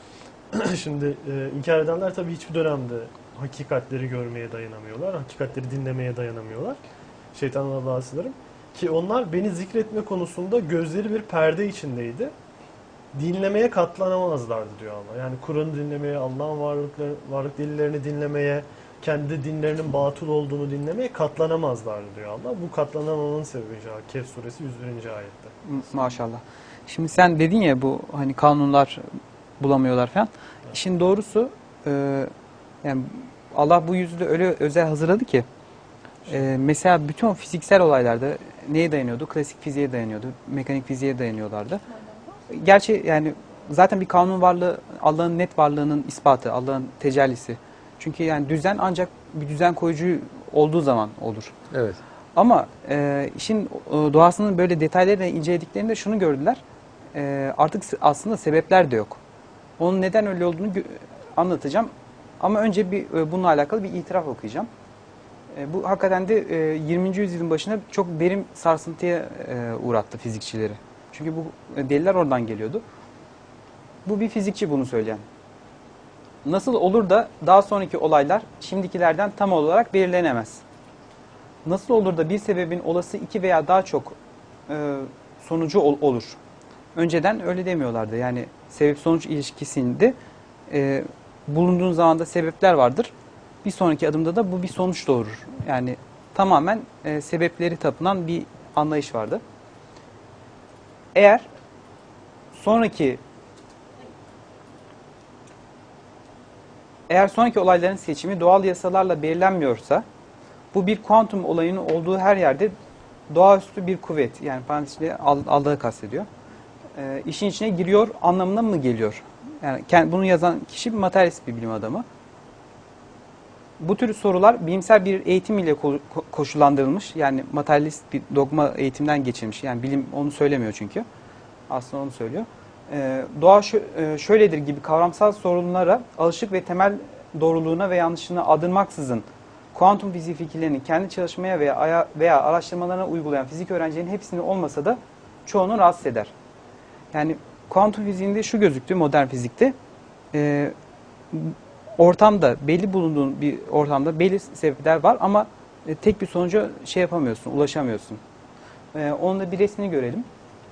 Şimdi e, inkar edenler tabii hiçbir dönemde hakikatleri görmeye dayanamıyorlar. Hakikatleri dinlemeye dayanamıyorlar. Şeytan Allah'a sığınırım. Ki onlar beni zikretme konusunda gözleri bir perde içindeydi. Dinlemeye katlanamazlardı diyor Allah. Yani Kur'an'ı dinlemeye, Allah'ın varlıkları, varlık delillerini dinlemeye, kendi dinlerinin batıl olduğunu dinlemeye katlanamazlar diyor Allah. Bu katlanamamanın sebebi Kehf suresi yüz birinci ayette. Maşallah. Şimdi sen dedin ya bu hani kanunlar bulamıyorlar falan. Evet. İşin doğrusu e, yani Allah bu yüzü de öyle özel hazırladı ki e, mesela bütün o fiziksel olaylarda neye dayanıyordu? Klasik fiziğe dayanıyordu. Mekanik fiziğe dayanıyorlardı. Gerçi yani zaten bir kanun varlığı Allah'ın net varlığının ispatı, Allah'ın tecellisi. Çünkü yani düzen ancak bir düzen koyucu olduğu zaman olur. Evet. Ama e, işin e, doğasının böyle detaylarıyla incelediklerinde şunu gördüler. E, artık aslında sebepler de yok. Onun neden öyle olduğunu anlatacağım. Ama önce bir e, bununla alakalı bir itiraf okuyacağım. E, bu hakikaten de e, yirminci yüzyılın başına çok derin sarsıntıya e, uğrattı fizikçileri. Çünkü bu e, deliller oradan geliyordu. Bu bir fizikçi bunu söyleyen. Nasıl olur da daha sonraki olaylar şimdikilerden tam olarak belirlenemez? Nasıl olur da bir sebebin olası iki veya daha çok e, sonucu ol, olur? Önceden öyle demiyorlardı. Yani sebep-sonuç ilişkisinde e, bulunduğun zamanda sebepler vardır. Bir sonraki adımda da bu bir sonuç doğurur. Yani tamamen e, sebepleri tapınan bir anlayış vardı. Eğer sonraki eğer sonraki olayların seçimi doğal yasalarla belirlenmiyorsa bu bir kuantum olayının olduğu her yerde doğaüstü bir kuvvet, yani parantezinde Allah'ı kastediyor. E, işin içine giriyor anlamına mı geliyor? Yani bunu yazan kişi bir materyalist bir bilim adamı. Bu tür sorular bilimsel bir eğitim ile koşullandırılmış. Yani materyalist bir dogma eğitimden geçirmiş. Yani bilim onu söylemiyor çünkü. Aslında onu söylüyor. E, doğa şöyledir gibi kavramsal sorunlara alışık ve temel doğruluğuna ve yanlışlığına adırmaksızın kuantum fiziği fikirlerini kendi çalışmaya veya, veya araştırmalarına uygulayan fizik öğrencilerin hepsini olmasa da çoğunu rahatsız eder. Yani kuantum fiziğinde şu gözüktü modern fizikte. E, ortamda belli bulunduğun bir ortamda belli sebepler var ama e, tek bir sonuca şey yapamıyorsun, ulaşamıyorsun. E, onun da bir resmini görelim.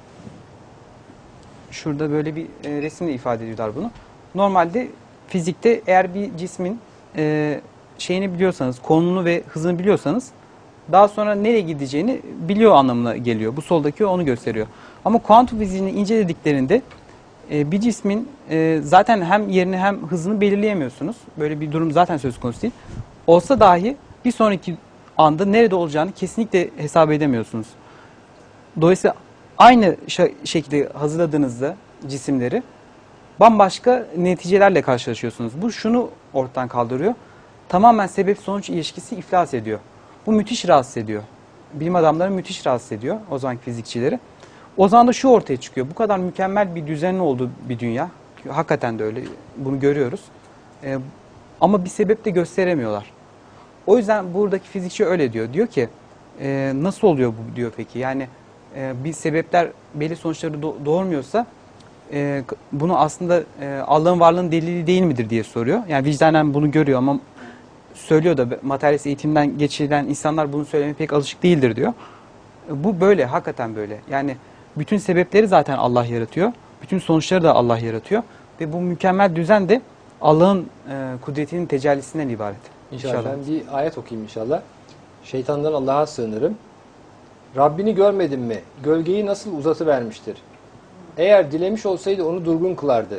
Şurada böyle bir e, resimle ifade ediyorlar bunu. Normalde fizikte eğer bir cismin e, şeyini biliyorsanız, konumunu ve hızını biliyorsanız daha sonra nereye gideceğini biliyor anlamına geliyor. Bu soldaki onu gösteriyor. Ama kuantum fiziğini incelediklerinde e, bir cismin e, zaten hem yerini hem hızını belirleyemiyorsunuz. Böyle bir durum zaten söz konusu değil. Olsa dahi bir sonraki anda nerede olacağını kesinlikle hesap edemiyorsunuz. Dolayısıyla aynı şekilde hazırladığınızda cisimleri bambaşka neticelerle karşılaşıyorsunuz. Bu şunu ortadan kaldırıyor. Tamamen sebep-sonuç ilişkisi iflas ediyor. Bu müthiş rahatsız ediyor. Bilim adamları müthiş rahatsız ediyor o zamanki fizikçileri. O zaman da şu ortaya çıkıyor. Bu kadar mükemmel bir düzenin olduğu bir dünya. Hakikaten de öyle. Bunu görüyoruz. Ee, ama bir sebep de gösteremiyorlar. O yüzden buradaki fizikçi öyle diyor. Diyor ki e, nasıl oluyor bu diyor peki? Yani e, bir sebepler belli sonuçları do- doğurmuyorsa e, bunu aslında e, Allah'ın varlığının delili değil midir diye soruyor. Yani vicdanen bunu görüyor ama söylüyor da materyalist eğitimden geçirilen insanlar bunu söylemeye pek alışık değildir diyor. Bu böyle, hakikaten böyle. Yani bütün sebepleri zaten Allah yaratıyor. Bütün sonuçları da Allah yaratıyor. Ve bu mükemmel düzen de Allah'ın e, kudretinin tecellisinden ibaret. İnşallah. İnşallah. Ben bir ayet okuyayım inşallah. Şeytandan Allah'a sığınırım. Rabbini görmedin mi? Gölgeyi nasıl uzatıvermiştir? Eğer dilemiş olsaydı onu durgun kılardı.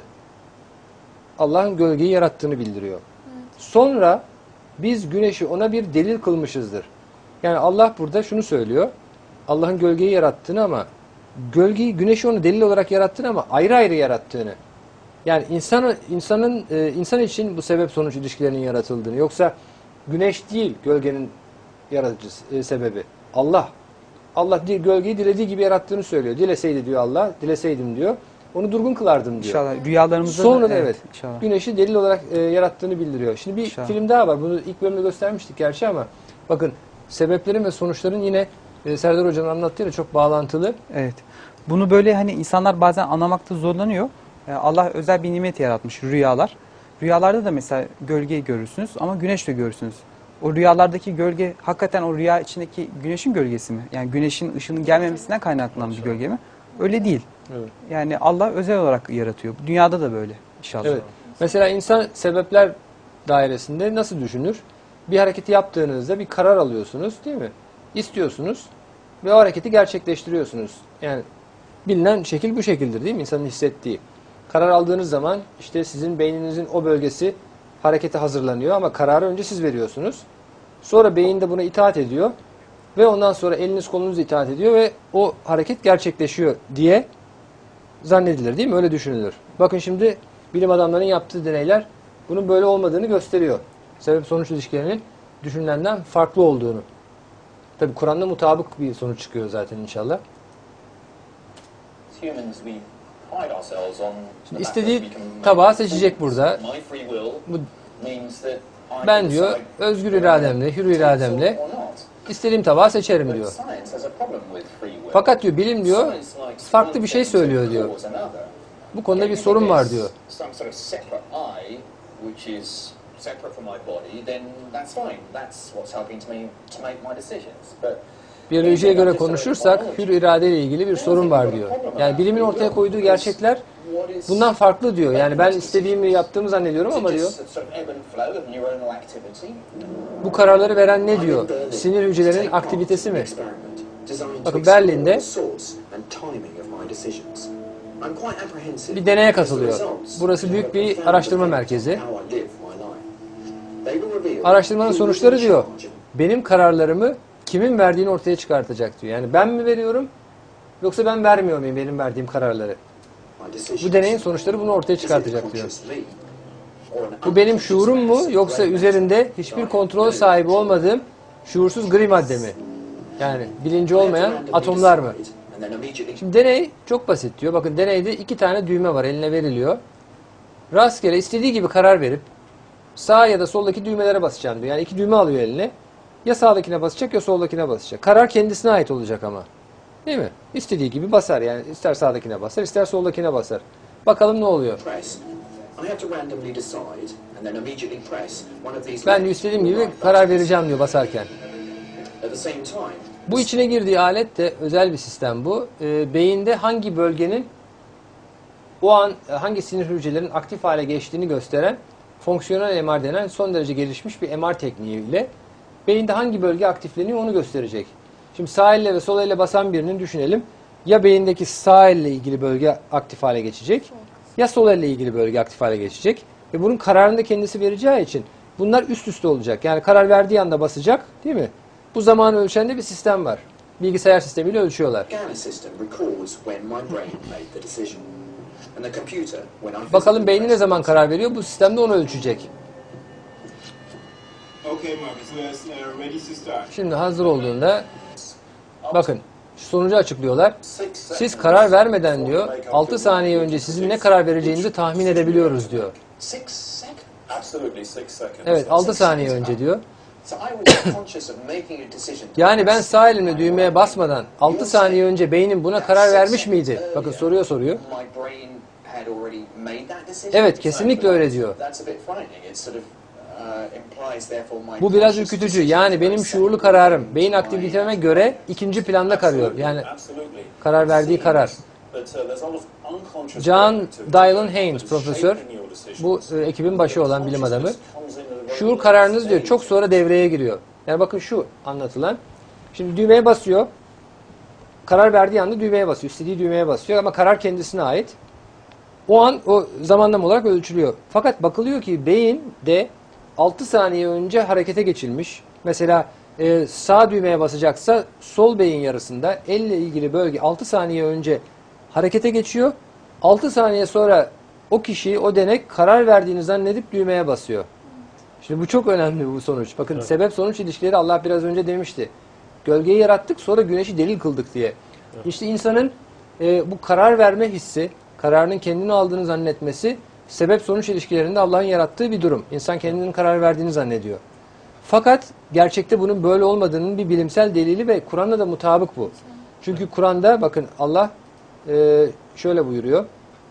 Allah'ın gölgeyi yarattığını bildiriyor. Sonra biz güneşi ona bir delil kılmışızdır. Yani Allah burada şunu söylüyor. Allah'ın gölgeyi yarattığını ama gölgeyi, güneşi onu delil olarak yarattığını ama ayrı ayrı yarattığını. Yani insanın insanın e, insan için bu sebep sonuç ilişkilerinin yaratıldığını, yoksa güneş değil gölgenin yaratıcısı e, sebebi. Allah. Allah gölgeyi dilediği gibi yarattığını söylüyor. Dileseydi diyor Allah, dileseydim diyor. Onu durgun kılardım diyor. İnşallah rüyalarımızda Sonra da, da evet, inşallah. güneşi delil olarak e, yarattığını bildiriyor. Şimdi bir İnşallah. film daha var. Bunu ilk bölümde göstermiştik gerçi ama bakın sebeplerin ve sonuçların yine e, Serdar Hoca'nın anlattığıyla çok bağlantılı. Evet. Bunu böyle hani insanlar bazen anlamakta zorlanıyor. Ee, Allah özel bir nimet yaratmış, rüyalar. Rüyalarda da mesela gölgeyi görürsünüz ama güneş de görürsünüz. O rüyalardaki gölge hakikaten o rüya içindeki güneşin gölgesi mi? Yani güneşin ışığının gelmemesinden kaynaklanan bir gölge mi? Öyle değil. Evet. Yani Allah özel olarak yaratıyor. Dünyada da böyle inşallah. Evet. Mesela insan sebepler dairesinde nasıl düşünür? bir hareketi yaptığınızda bir karar alıyorsunuz değil mi? İstiyorsunuz ve o hareketi gerçekleştiriyorsunuz. Yani bilinen şekil bu şekildir değil mi? İnsanın hissettiği. Karar aldığınız zaman işte sizin beyninizin o bölgesi harekete hazırlanıyor ama kararı önce siz veriyorsunuz. Sonra beyin de buna itaat ediyor ve ondan sonra eliniz kolunuz itaat ediyor ve o hareket gerçekleşiyor diye zannedilir değil mi? Öyle düşünülür. Bakın şimdi bilim adamlarının yaptığı deneyler bunun böyle olmadığını gösteriyor. Sebep-sonuç ilişkilerinin düşünülenden farklı olduğunu. Tabi Kur'an'da mutabık bir sonuç çıkıyor zaten inşallah. Şimdi istediği tabağı seçecek burada. Bu, ben diyor özgür irademle, hür irademle istediğim tabağı seçerim diyor. Fakat diyor bilim diyor farklı bir şey söylüyor diyor. Bu konuda bir sorun var diyor. Biyolojiye göre konuşursak hür irade ile ilgili bir sorun var diyor. Yani bilimin ortaya koyduğu gerçekler bundan farklı diyor. Yani ben istediğimi yaptığımı zannediyorum ama diyor bu kararları veren ne diyor? Sinir hücrelerinin aktivitesi mi? Bakın Berlin'de bir deneye katılıyor. Burası büyük bir araştırma merkezi. Araştırmanın sonuçları diyor benim kararlarımı kimin verdiğini ortaya çıkartacak diyor. Yani ben mi veriyorum yoksa ben vermiyor muyum benim verdiğim kararları? Bu deneyin sonuçları bunu ortaya çıkartacak diyor. Bu benim şuurum mu yoksa üzerinde hiçbir kontrol sahibi olmadığım şuursuz gri madde mi? Yani bilinci olmayan atomlar mı? Şimdi deney çok basit diyor. Bakın deneyde iki tane düğme var eline veriliyor. Rastgele istediği gibi karar verip sağ ya da soldaki düğmelere basacağım diyor. Yani iki düğme alıyor eline. Ya sağdakine basacak ya soldakine basacak. Karar kendisine ait olacak ama. Değil mi? İstediği gibi basar. Yani ister sağdakine basar, ister soldakine basar. Bakalım ne oluyor? Ben diyor istediğim gibi karar vereceğim diyor basarken. Bu içine girdiği alet de özel bir sistem bu. E, beyinde hangi bölgenin o an hangi sinir hücrelerin aktif hale geçtiğini gösteren fonksiyonel M R denen son derece gelişmiş bir M R tekniğiyle beyinde hangi bölge aktifleniyor onu gösterecek. Şimdi sağ elle ve sol elle basan birinin düşünelim. Ya beyindeki sağ elle ilgili bölge aktif hale geçecek ya sol elle ilgili bölge aktif hale geçecek. Ve bunun kararını da kendisi vereceği için bunlar üst üste olacak. Yani karar verdiği anda basacak değil mi? Bu zamanı ölçen de bir sistem var. Bilgisayar sistemiyle ölçüyorlar. Bakalım beyni ne zaman karar veriyor? Bu sistemde onu ölçecek. Şimdi hazır olduğunda bakın şu sonucu açıklıyorlar. Siz karar vermeden diyor altı saniye önce sizin ne karar vereceğinizi tahmin edebiliyoruz diyor. Evet altı saniye önce diyor. Yani ben sağ elimle düğmeye basmadan altı saniye önce beynim buna karar vermiş miydi? Bakın soruyor soruyor. Evet kesinlikle öyle diyor. Bu biraz ürkütücü. Yani benim şuurlu kararım beyin aktiviteme göre ikinci planda kalıyor. Yani karar verdiği karar. John Dylan Haynes profesör, bu e, ekibin başı olan bilim adamı. Şuur kararınız diyor çok sonra devreye giriyor. Yani bakın şu anlatılan. Şimdi düğmeye basıyor. Karar verdiği anda düğmeye basıyor. İstediği düğmeye basıyor ama karar kendisine ait. O an o zamanlama olarak ölçülüyor. Fakat bakılıyor ki beyin de altı saniye önce harekete geçilmiş. Mesela e, sağ düğmeye basacaksa sol beyin yarısında elle ilgili bölge altı saniye önce harekete geçiyor. altı saniye sonra o kişi, o denek karar verdiğini zannedip düğmeye basıyor. Şimdi bu çok önemli bu sonuç. Bakın evet. Sebep-sonuç ilişkileri Allah biraz önce demişti. Gölgeyi yarattık sonra güneşi delil kıldık diye. Evet. İşte insanın e, bu karar verme hissi, kararının kendini aldığını zannetmesi sebep-sonuç ilişkilerinde Allah'ın yarattığı bir durum. İnsan kendinin karar verdiğini zannediyor. Fakat gerçekte bunun böyle olmadığının bir bilimsel delili ve Kur'an'la da mutabık bu. Çünkü Kur'an'da bakın Allah e, şöyle buyuruyor.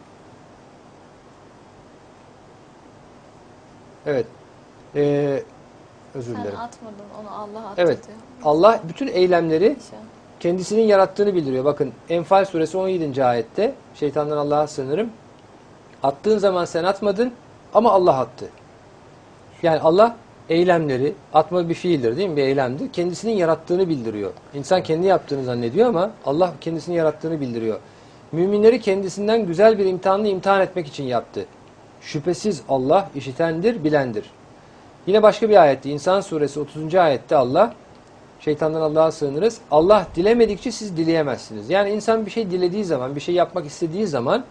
Evet. Ee, özür dilerim. Sen atmadın onu Allah attı Evet. diyor. Allah bütün eylemleri kendisinin yarattığını bildiriyor. Bakın Enfal suresi on yedinci ayette şeytandan Allah'a sığınırım. Attığın zaman sen atmadın ama Allah attı. Yani Allah eylemleri, atma bir fiildir değil mi? Bir eylemdir. Kendisinin yarattığını bildiriyor. İnsan kendi yaptığını zannediyor ama Allah kendisini yarattığını bildiriyor. Müminleri kendisinden güzel bir imtihanla imtihan etmek için yaptı. Şüphesiz Allah işitendir, bilendir. Yine başka bir ayette, İnsan suresi otuzuncu ayette Allah, şeytandan Allah'a sığınırız. Allah dilemedikçe siz dileyemezsiniz. Yani insan bir şey dilediği zaman, bir şey yapmak istediği zaman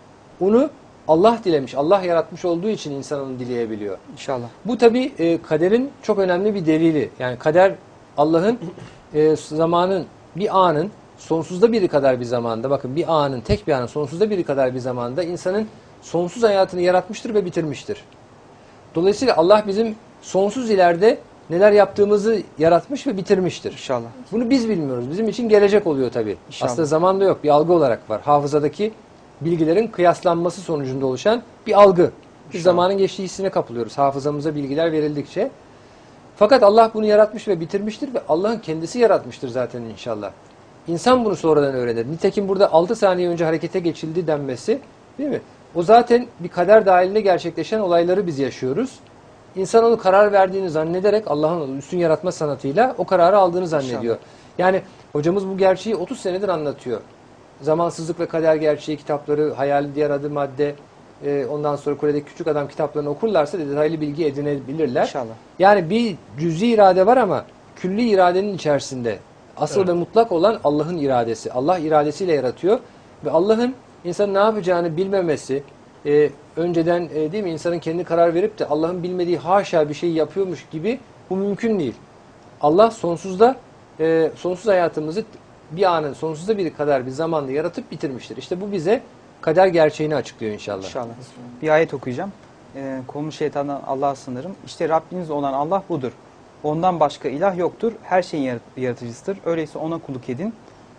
onu Allah dilemiş, Allah yaratmış olduğu için insan onu dileyebiliyor. İnşallah. Bu tabi e, kaderin çok önemli bir delili. Yani kader Allah'ın e, zamanın, bir anın sonsuzda biri kadar bir zamanda, bakın bir anın, tek bir anın sonsuzda biri kadar bir zamanda insanın sonsuz hayatını yaratmıştır ve bitirmiştir. Dolayısıyla Allah bizim sonsuz ileride neler yaptığımızı yaratmış ve bitirmiştir. İnşallah. Bunu biz bilmiyoruz. Bizim için gelecek oluyor tabii. İnşallah. Aslında zamanda yok. Bir algı olarak var. Hafızadaki bilgilerin kıyaslanması sonucunda oluşan bir algı. Biz İnşallah. zamanın geçtiği hissine kapılıyoruz. Hafızamıza bilgiler verildikçe. Fakat Allah bunu yaratmış ve bitirmiştir ve Allah'ın kendisi yaratmıştır zaten inşallah. İnsan bunu sonradan öğrenir. Nitekim burada altı saniye önce harekete geçildi denmesi, değil mi? O zaten bir kader dahilinde gerçekleşen olayları biz yaşıyoruz. İnsan onu karar verdiğini zannederek Allah'ın üstün yaratma sanatıyla o kararı aldığını zannediyor. İnşallah. Yani hocamız bu gerçeği otuz senedir anlatıyor. Zamansızlık ve Kader Gerçeği kitapları, Hayal Diğer Adı Madde, e, ondan sonra Kule'deki Küçük Adam kitaplarını okurlarsa detaylı bilgi edinebilirler. İnşallah. Yani bir cüzi irade var ama külli iradenin içerisinde asıl Evet. ve mutlak olan Allah'ın iradesi. Allah iradesiyle yaratıyor ve Allah'ın insanın ne yapacağını bilmemesi, e, önceden e, değil mi insanın kendi karar verip de Allah'ın bilmediği haşa bir şey yapıyormuş gibi bu mümkün değil. Allah sonsuzda e, sonsuz hayatımızı bir anın sonsuzda bir kadar bir zamanda yaratıp bitirmiştir. İşte bu bize kader gerçeğini açıklıyor inşallah. İnşallah. Bir ayet okuyacağım. Ee, kolumu şeytandan Allah'a sınırım. İşte Rabbiniz olan Allah budur. Ondan başka ilah yoktur. Her şeyin yarat- yaratıcısıdır. Öyleyse ona kulluk edin.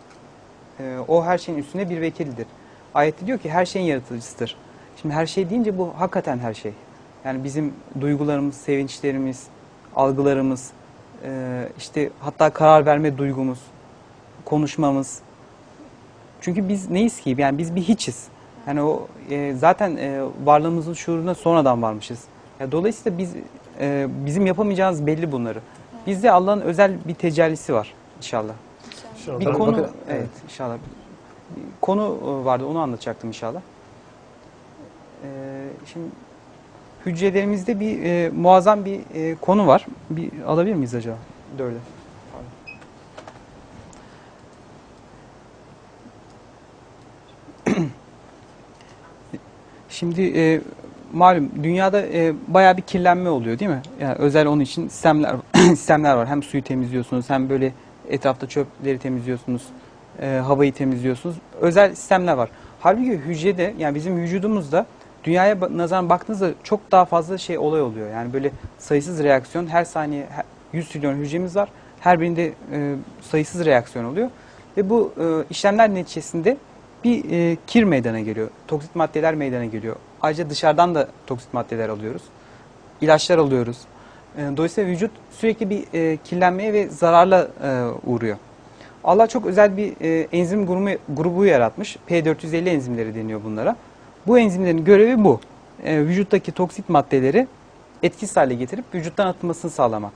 Ee, o her şeyin üstüne bir vekildir. Ayette diyor ki her şeyin yaratıcısıdır. Şimdi her şey deyince bu hakikaten her şey. Yani bizim duygularımız, sevinçlerimiz, algılarımız, e, işte hatta karar verme duygumuz, konuşmamız. Çünkü biz neyiz ki? Yani biz bir hiçiz. Yani o e, zaten e, varlığımızın şuuruna sonradan varmışız. Ya, dolayısıyla biz e, bizim yapamayacağımız belli bunları. Bizde Allah'ın özel bir tecellisi var inşallah. İnşallah. Bir Tabii, konu, bakın, evet, evet. inşallah. Bir konu e, vardı, onu anlatacaktım inşallah. E, şimdi hücrelerimizde bir e, muazzam bir e, konu var. Bir alabilir miyiz acaba? Dörde. Şimdi e, malum dünyada e, bayağı bir kirlenme oluyor değil mi? Yani özel onun için sistemler sistemler var. Hem suyu temizliyorsunuz hem böyle etrafta çöpleri temizliyorsunuz, e, havayı temizliyorsunuz. Özel sistemler var. Halbuki hücrede yani bizim vücudumuzda dünyaya ba- nazaran baktığınızda çok daha fazla şey olay oluyor. Yani böyle sayısız reaksiyon her saniye her- yüz trilyon hücremiz var. Her birinde e, sayısız reaksiyon oluyor. Ve bu e, işlemler neticesinde bir e, kir meydana geliyor. Toksit maddeler meydana geliyor. Ayrıca dışarıdan da toksit maddeler alıyoruz. İlaçlar alıyoruz. E, dolayısıyla vücut sürekli bir e, kirlenmeye ve zararla e, uğruyor. Allah çok özel bir e, enzim grubu, grubu yaratmış. P dört yüz elli enzimleri deniyor bunlara. Bu enzimlerin görevi bu. E, vücuttaki toksit maddeleri etkisiz hale getirip vücuttan atılmasını sağlamak.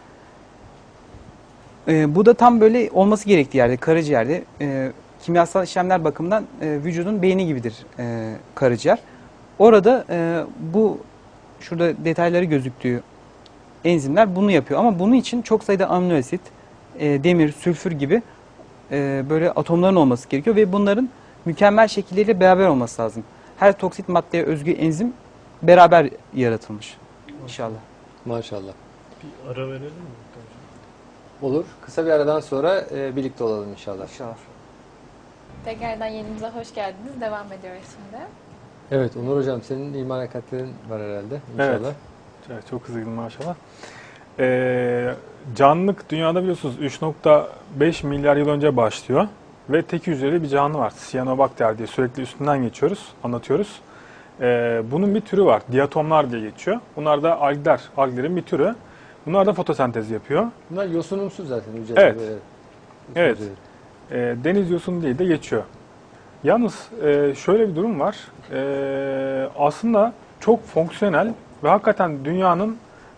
E, bu da tam böyle olması gerektiği yerde, karaciğerde. E, kimyasal işlemler bakımından e, vücudun beyni gibidir e, karaciğer. Orada e, bu şurada detayları gözüktüğü enzimler bunu yapıyor. Ama bunun için çok sayıda amino asit, e, demir, sülfür gibi e, böyle atomların olması gerekiyor ve bunların mükemmel şekilleriyle beraber olması lazım. Her toksit maddeye özgü enzim beraber yaratılmış. İnşallah. Maşallah. Bir ara verelim mi? Olur. Kısa bir aradan sonra e, birlikte olalım inşallah. İnşallah. Tekrardan yenimize hoş geldiniz. Devam ediyoruz şimdi. Evet Onur Hocam senin iman hakikatlerin var herhalde inşallah. Evet. Evet, çok hızlıydım maşallah. Ee, canlılık dünyada biliyorsunuz üç nokta beş milyar yıl önce başlıyor ve tek hücreli bir canlı var. Siyanobakter diye sürekli üstünden geçiyoruz, anlatıyoruz. Ee, bunun bir türü var, diatomlar diye geçiyor. Bunlar da algler, alglerin bir türü. Bunlar da fotosentez yapıyor. Bunlar yosunumsuz zaten hücreler. Evet. Böyle. Evet. Ee, deniz yosunu diye de geçiyor. Yalnız e, şöyle bir durum var. E, aslında çok fonksiyonel ve hakikaten dünyanın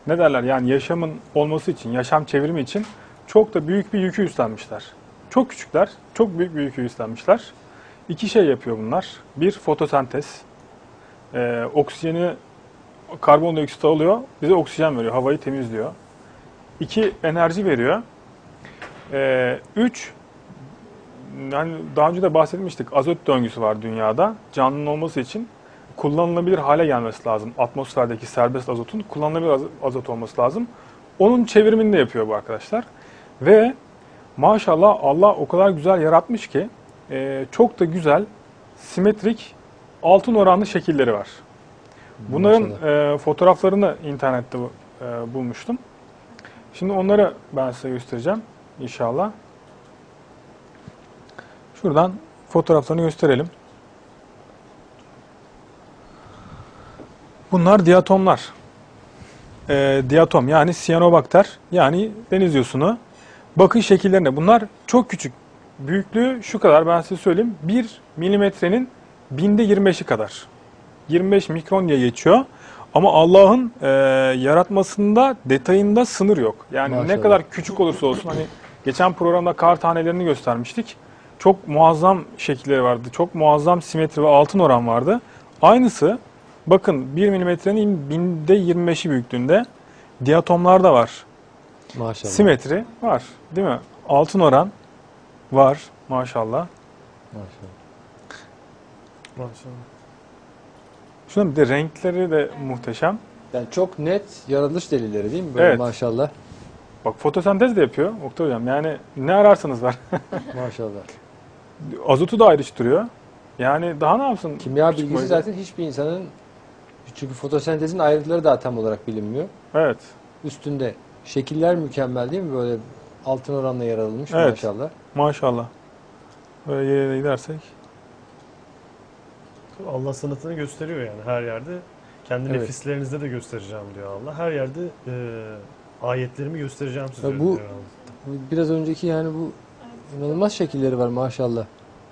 ne derler yani yaşamın olması için, yaşam çevrimi için çok da büyük bir yükü üstlenmişler. Çok küçükler, çok büyük bir yükü üstlenmişler. İki şey yapıyor bunlar. Bir, fotosentez. Ee, oksijeni, karbondioksit alıyor, bize oksijen veriyor, havayı temizliyor. İki, enerji veriyor. Ee, üç, yani daha önce de bahsetmiştik, azot döngüsü var dünyada. Canlının olması için kullanılabilir hale gelmesi lazım. Atmosferdeki serbest azotun kullanılabilir azot olması lazım. Onun çevirimini de yapıyor bu arkadaşlar. Ve maşallah Allah o kadar güzel yaratmış ki e, çok da güzel, simetrik, altın oranlı şekilleri var. Bunların e, fotoğraflarını internette e, bulmuştum. Şimdi onları ben size göstereceğim inşallah. Şuradan fotoğraflarını gösterelim. Bunlar diatomlar. E, diatom yani siyanobakter yani deniz yosunu. Bakın şekillerine. Bunlar çok küçük. Büyüklüğü şu kadar, ben size söyleyeyim. bir milimetrenin binde yirmi beşi kadar. yirmi beş mikron diye geçiyor. Ama Allah'ın e, yaratmasında, detayında sınır yok. Yani Maşallah. ne kadar küçük olursa olsun, hani geçen programda kar tanelerini göstermiştik. Çok muazzam şekilleri vardı. Çok muazzam simetri ve altın oran vardı. Aynısı bakın bir milimetrenin binde yirmi beşi büyüklüğünde diatomlar da var. Maşallah. Simetri var, değil mi? Altın oran var maşallah. Maşallah. Maşallah. Şunun bir de renkleri de muhteşem. Yani çok net yaratılış delilleri değil mi? Böyle Evet. maşallah. Bak fotosentez de yapıyor Oktay Hocam. Yani ne ararsanız var. Maşallah. Azotu da ayrıştırıyor. Yani daha ne yapsın? Kimya Küçük bilgisi molekül. zaten hiçbir insanın, çünkü fotosentezin ayrıntıları daha tam olarak bilinmiyor. Evet. Üstünde şekiller mükemmel değil mi? Böyle altın oranla yaratılmış Evet. maşallah. Maşallah. Böyle yere gidersek. Allah sanatını gösteriyor yani her yerde. Kendi Evet. nefislerinizde de göstereceğim diyor Allah. Her yerde e, ayetlerimi göstereceğim size Ya bu- diyor Allah. Biraz önceki yani bu inanılmaz şekilleri var maşallah.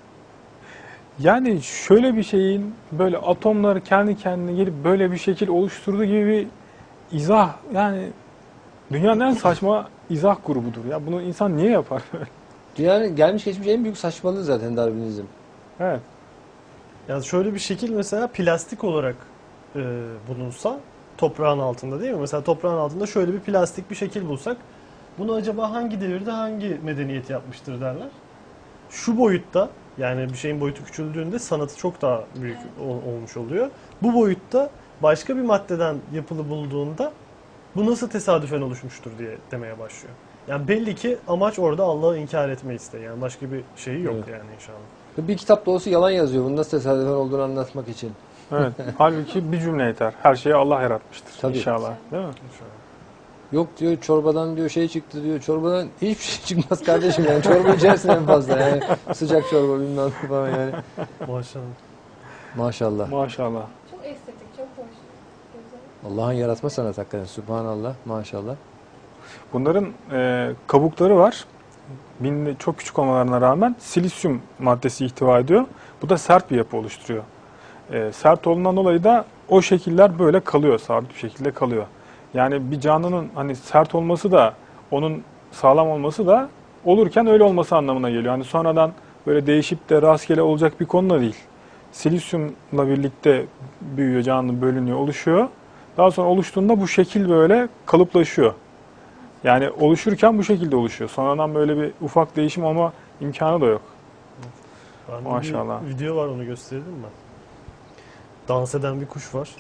Yani şöyle bir şeyin böyle atomları kendi kendine gelip böyle bir şekil oluşturduğu gibi bir izah, yani dünyanın en saçma izah grubudur. Ya bunu insan niye yapar? Dünyanın gelmiş geçmiş en büyük saçmalığı zaten Darwinizm. Evet. Yani şöyle bir şekil mesela plastik olarak e, bulunsa toprağın altında değil mi? Mesela toprağın altında şöyle bir plastik bir şekil bulsak bunu acaba hangi devirde hangi medeniyet yapmıştır derler. Şu boyutta yani bir şeyin boyutu küçüldüğünde sanatı çok daha büyük ol- olmuş oluyor. Bu boyutta başka bir maddeden yapılı bulduğunda bu nasıl tesadüfen oluşmuştur diye demeye başlıyor. Yani belli ki amaç orada Allah'ı inkar etme isteği. Yani başka bir şeyi yok Evet. yani inşallah. Bir kitap dolusu yalan yazıyor. Bunu nasıl tesadüfen olduğunu anlatmak için. Evet. Halbuki bir cümle yeter. Her şeyi Allah yaratmıştır. Tabii. İnşallah. Değil mi? İnşallah. Yok diyor çorbadan diyor şey çıktı diyor. Çorbadan hiçbir şey çıkmaz kardeşim yani. Çorba içersin en fazla yani. Sıcak çorba bilmem ne falan yani. Maşallah. Maşallah. Maşallah. Çok estetik, çok hoş. Güzel. Allah'ın yaratma sanatı hakikaten. Subhanallah. Maşallah. Bunların e, kabukları var. Binde çok küçük olmalarına rağmen silisyum maddesi ihtiva ediyor. Bu da sert bir yapı oluşturuyor. E, sert olduğundan dolayı da o şekiller böyle kalıyor. Sabit bir şekilde kalıyor. Yani bir canlının hani sert olması da onun sağlam olması da olurken öyle olması anlamına geliyor. Hani sonradan böyle değişip de rastgele olacak bir konu da değil. Silisyumla birlikte büyüyor, canlı bölünüyor, oluşuyor. Daha sonra oluştuğunda bu şekil böyle kalıplaşıyor. Yani oluşurken bu şekilde oluşuyor. Sonradan böyle bir ufak değişim olma imkanı da yok. Bende Maşallah. bir video var, onu gösterelim mi? Dans eden bir kuş var.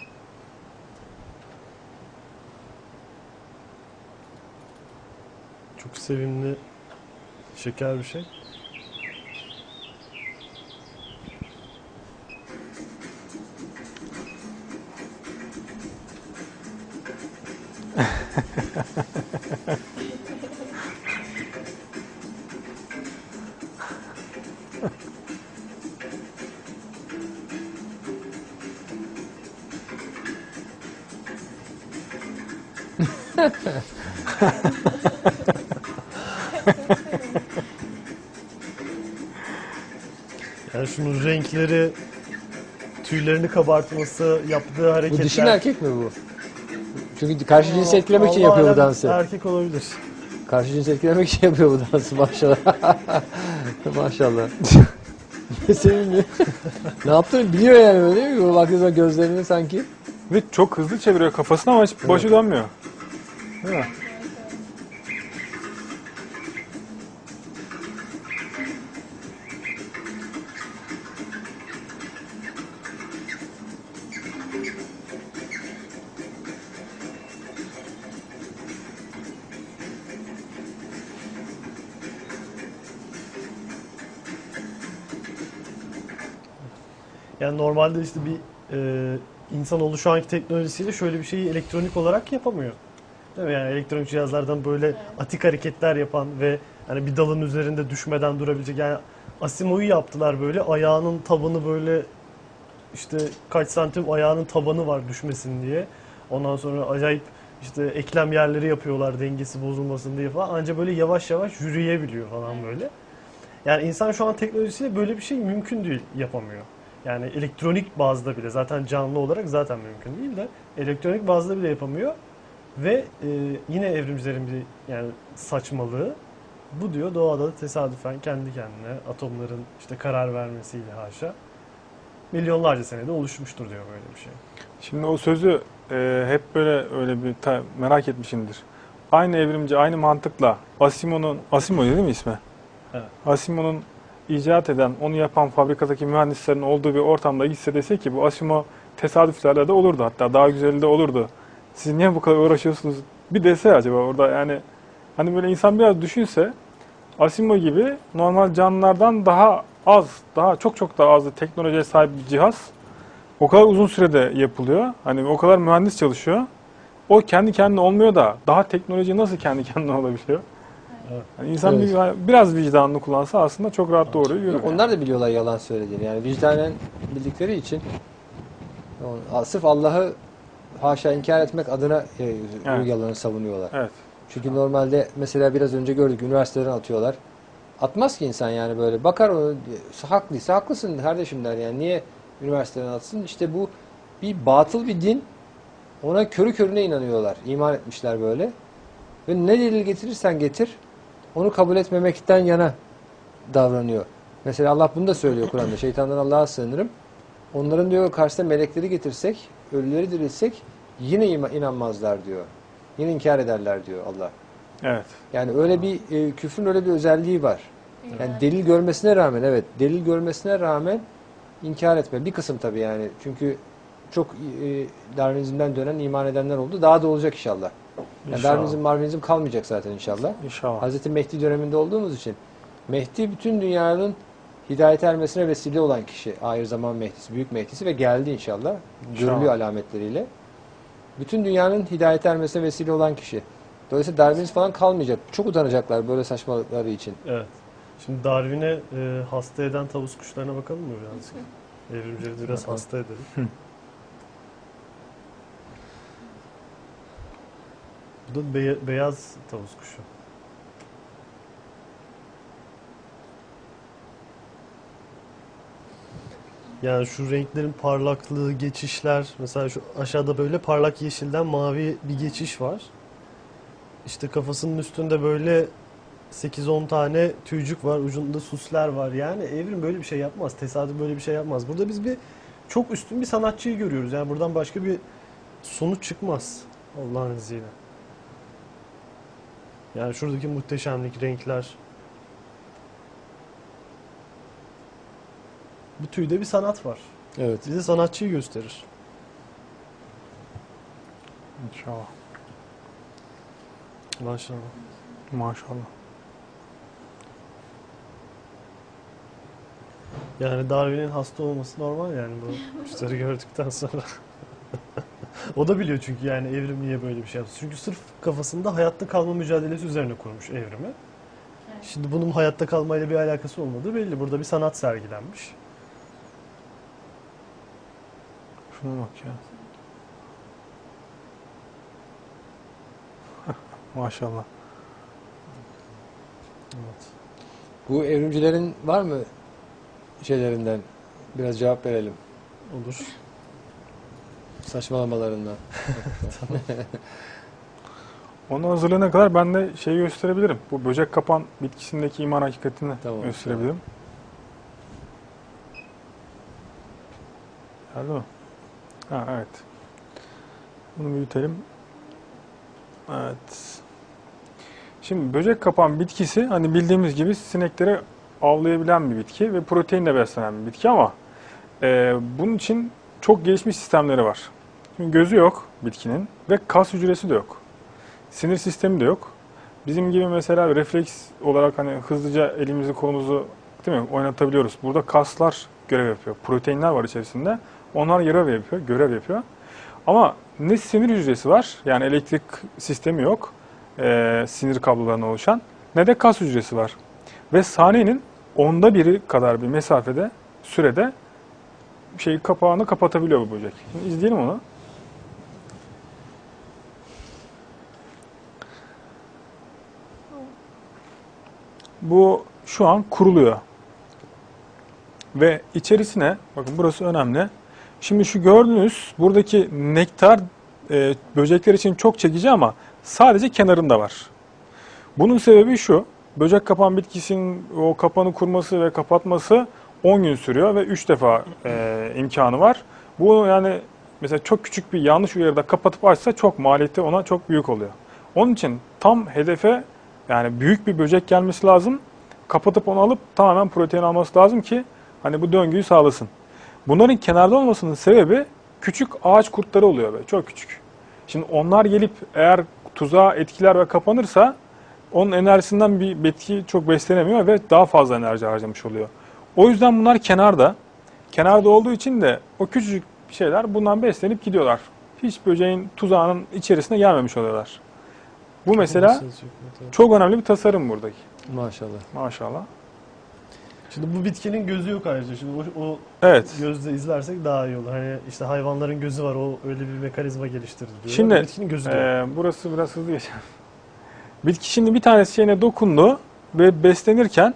Çok sevimli, şeker bir şey. Yani şunun renkleri, tüylerini kabartması, yaptığı Bu hareketler. dişi mi erkek mi bu? Çünkü karşı cinsi etkilemek için Allah yapıyor bu alem dansı. Erkek olabilir. Karşı cinsi etkilemek için yapıyor bu dansı maşallah. Maşallah. Ne sevimli. Ne yaptığını biliyor yani böyle değil mi? Baktığı zaman gözlerini sanki. Ve çok hızlı çeviriyor kafasını ama hiç başı dönmüyor. Değil mi? Yani normalde işte bir e, insanoğlu şu anki teknolojisiyle şöyle bir şeyi elektronik olarak yapamıyor. Değil mi? Yani elektronik cihazlardan böyle atik hareketler yapan ve hani bir dalın üzerinde düşmeden durabilecek. Yani Asimo'yu yaptılar böyle. Ayağının tabanı böyle işte kaç santim ayağının tabanı var düşmesin diye. Ondan sonra acayip işte eklem yerleri yapıyorlar dengesi bozulmasın diye falan. Anca böyle yavaş yavaş yürüyebiliyor falan böyle. Yani insan şu an teknolojisiyle böyle bir şey mümkün değil, yapamıyor. Yani elektronik bazda bile zaten canlı olarak zaten mümkün değil de elektronik bazda bile yapamıyor. Ve e, yine evrimcilerin bir yani saçmalığı bu diyor doğada da tesadüfen kendi kendine atomların işte karar vermesiyle haşa milyonlarca senede oluşmuştur diyor böyle bir şey. Şimdi o sözü e, hep böyle öyle bir ta- merak etmişimdir. Aynı evrimci, aynı mantıkla Asimo'nun, Asimo değil mi ismi? Evet. Asimo'nun icat eden, onu yapan fabrikadaki mühendislerin olduğu bir ortamda gitse dese ki bu Asimo tesadüflerle de olurdu, hatta daha güzeli de olurdu. Siz niye bu kadar uğraşıyorsunuz? Bir dese acaba orada, yani hani böyle insan biraz düşünse Asimo gibi normal canlılardan daha az, daha çok çok daha az teknolojiye sahip bir cihaz o kadar uzun sürede yapılıyor. Hani o kadar mühendis çalışıyor. O kendi kendine olmuyor da daha teknoloji nasıl kendi kendine olabiliyor? Evet. Yani insan Evet. bir, biraz vicdanını kullansa aslında çok rahat doğru yürür. Yok, onlar da biliyorlar yalan söylediğini. Yani vicdanen bildikleri için o- sırf Allah'ı haşa inkar etmek adına e, Evet. yalanı savunuyorlar. Evet. Çünkü normalde mesela biraz önce gördük üniversiteden atıyorlar. Atmaz ki insan yani böyle. Bakar o haklıysa haklısın kardeşim der yani. Niye üniversiteden atsın? İşte bu bir batıl bir din. Ona körü körüne inanıyorlar. İman etmişler böyle. Ve ne delil getirirsen getir onu kabul etmemekten yana davranıyor. Mesela Allah bunu da söylüyor Kur'an'da. Şeytandan Allah'a sığınırım. Onların diyor karşısına melekleri getirsek, ölüleri dirilsek yine ima- inanmazlar diyor. Yine inkar ederler diyor Allah. Evet. Yani öyle bir e, küfrün öyle bir özelliği var. Yani delil görmesine rağmen evet delil görmesine rağmen inkar etme. Bir kısım tabii yani. Çünkü çok e, Darwinizmden dönen iman edenler oldu. Daha da olacak inşallah. Yani İnşallah. Darwinizm, Marvinizm kalmayacak zaten inşallah. İnşallah. Hazreti Mehdi döneminde olduğumuz için Mehdi bütün dünyanın hidayete ermesine vesile olan kişi. Ahir zaman Mehdisi, büyük Mehdisi ve geldi inşallah. Görülüyor İnşallah. alametleriyle. Bütün dünyanın hidayete ermesine vesile olan kişi. Dolayısıyla Darwinizm falan kalmayacak. Çok utanacaklar böyle saçmalıkları için. Evet. Şimdi Darwin'e e, hasta eden tavus kuşlarına bakalım mı birazcık? Evrimcileri de biraz Bakalım. hasta edelim. Bu da beye- beyaz tavus kuşu. Yani şu renklerin parlaklığı, geçişler, mesela şu aşağıda böyle parlak yeşilden mavi bir geçiş var. İşte kafasının üstünde böyle sekiz on tane tüycük var, ucunda süsler var. Yani evrim böyle bir şey yapmaz, tesadüf böyle bir şey yapmaz. Burada biz bir çok üstün bir sanatçıyı görüyoruz. Yani buradan başka bir sonuç çıkmaz Allah'ın izniyle. Yani şuradaki muhteşemlik, renkler. Bu tüyde bir sanat var. Evet. Bize sanatçıyı gösterir. İnşallah. Maşallah. Maşallah. Yani Darwin'in hasta olması normal yani bu kuşları gördükten sonra. O da biliyor çünkü yani evrim niye böyle bir şey yaptı. Çünkü sırf kafasında hayatta kalma mücadelesi üzerine kurmuş evrimi. Şimdi bunun hayatta kalmayla bir alakası olmadığı belli. Burada bir sanat sergilenmiş. Şuna bak ya. Maşallah. Evet. Bu evrimcilerin var mı şeylerinden biraz cevap verelim. Olur. Saçmalamalarından. Onu hazırlayana kadar ben de şeyi gösterebilirim. Bu böcek kapan bitkisindeki iman hakikatini Tamam, gösterebilirim. Geldi mi? Ha, evet. Bunu büyütelim. Evet. Şimdi böcek kapan bitkisi hani bildiğimiz gibi sinekleri avlayabilen bir bitki ve proteinle beslenen bir bitki ama e, bunun için çok gelişmiş sistemleri var. Şimdi gözü yok bitkinin ve kas hücresi de yok. Sinir sistemi de yok. Bizim gibi mesela refleks olarak hani hızlıca elimizi kolumuzu değil mi oynatabiliyoruz. Burada kaslar görev yapıyor. Proteinler var içerisinde. Onlar görev yapıyor, görev yapıyor. Ama ne sinir hücresi var, yani elektrik sistemi yok, e, sinir kablolarına oluşan, ne de kas hücresi var. Ve saniyenin onda biri kadar bir mesafede, sürede şey kapağını kapatabiliyor bu böcek. Şimdi izleyelim onu. Bu şu an kuruluyor. Ve içerisine, bakın burası önemli. Şimdi şu gördüğünüz buradaki nektar e, böcekler için çok çekici ama sadece kenarında var. Bunun sebebi şu, böcek kapan bitkisinin o kapanı kurması ve kapatması on gün sürüyor ve üç defa e, imkanı var. Bu yani mesela çok küçük bir yanlış uyarıda kapatıp açsa çok maliyeti ona çok büyük oluyor. Onun için tam hedefe yani büyük bir böcek gelmesi lazım. Kapatıp onu alıp tamamen protein alması lazım ki hani bu döngüyü sağlasın. Bunların kenarda olmasının sebebi küçük ağaç kurtları oluyor böyle, çok küçük. Şimdi onlar gelip eğer tuzağa etkiler ve kapanırsa onun enerjisinden bir bitki çok beslenemiyor ve daha fazla enerji harcamış oluyor. O yüzden bunlar kenarda. Kenarda olduğu için de o küçücük şeyler bundan beslenip gidiyorlar. Hiç böceğin tuzağının içerisine gelmemiş oluyorlar. Bu mesela çok önemli bir tasarım buradaki. Maşallah. Maşallah. Şimdi bu bitkinin gözü yok ayrıca. Şimdi o, o Evet. gözle izlersek daha iyi olur. Hani işte hayvanların gözü var, o öyle bir mekanizma geliştirdi diyorlar. Şimdi Bu bitkinin gözü de yok. e, burası biraz hızlı geçelim. Bitki şimdi bir tanesi şeyine dokundu ve beslenirken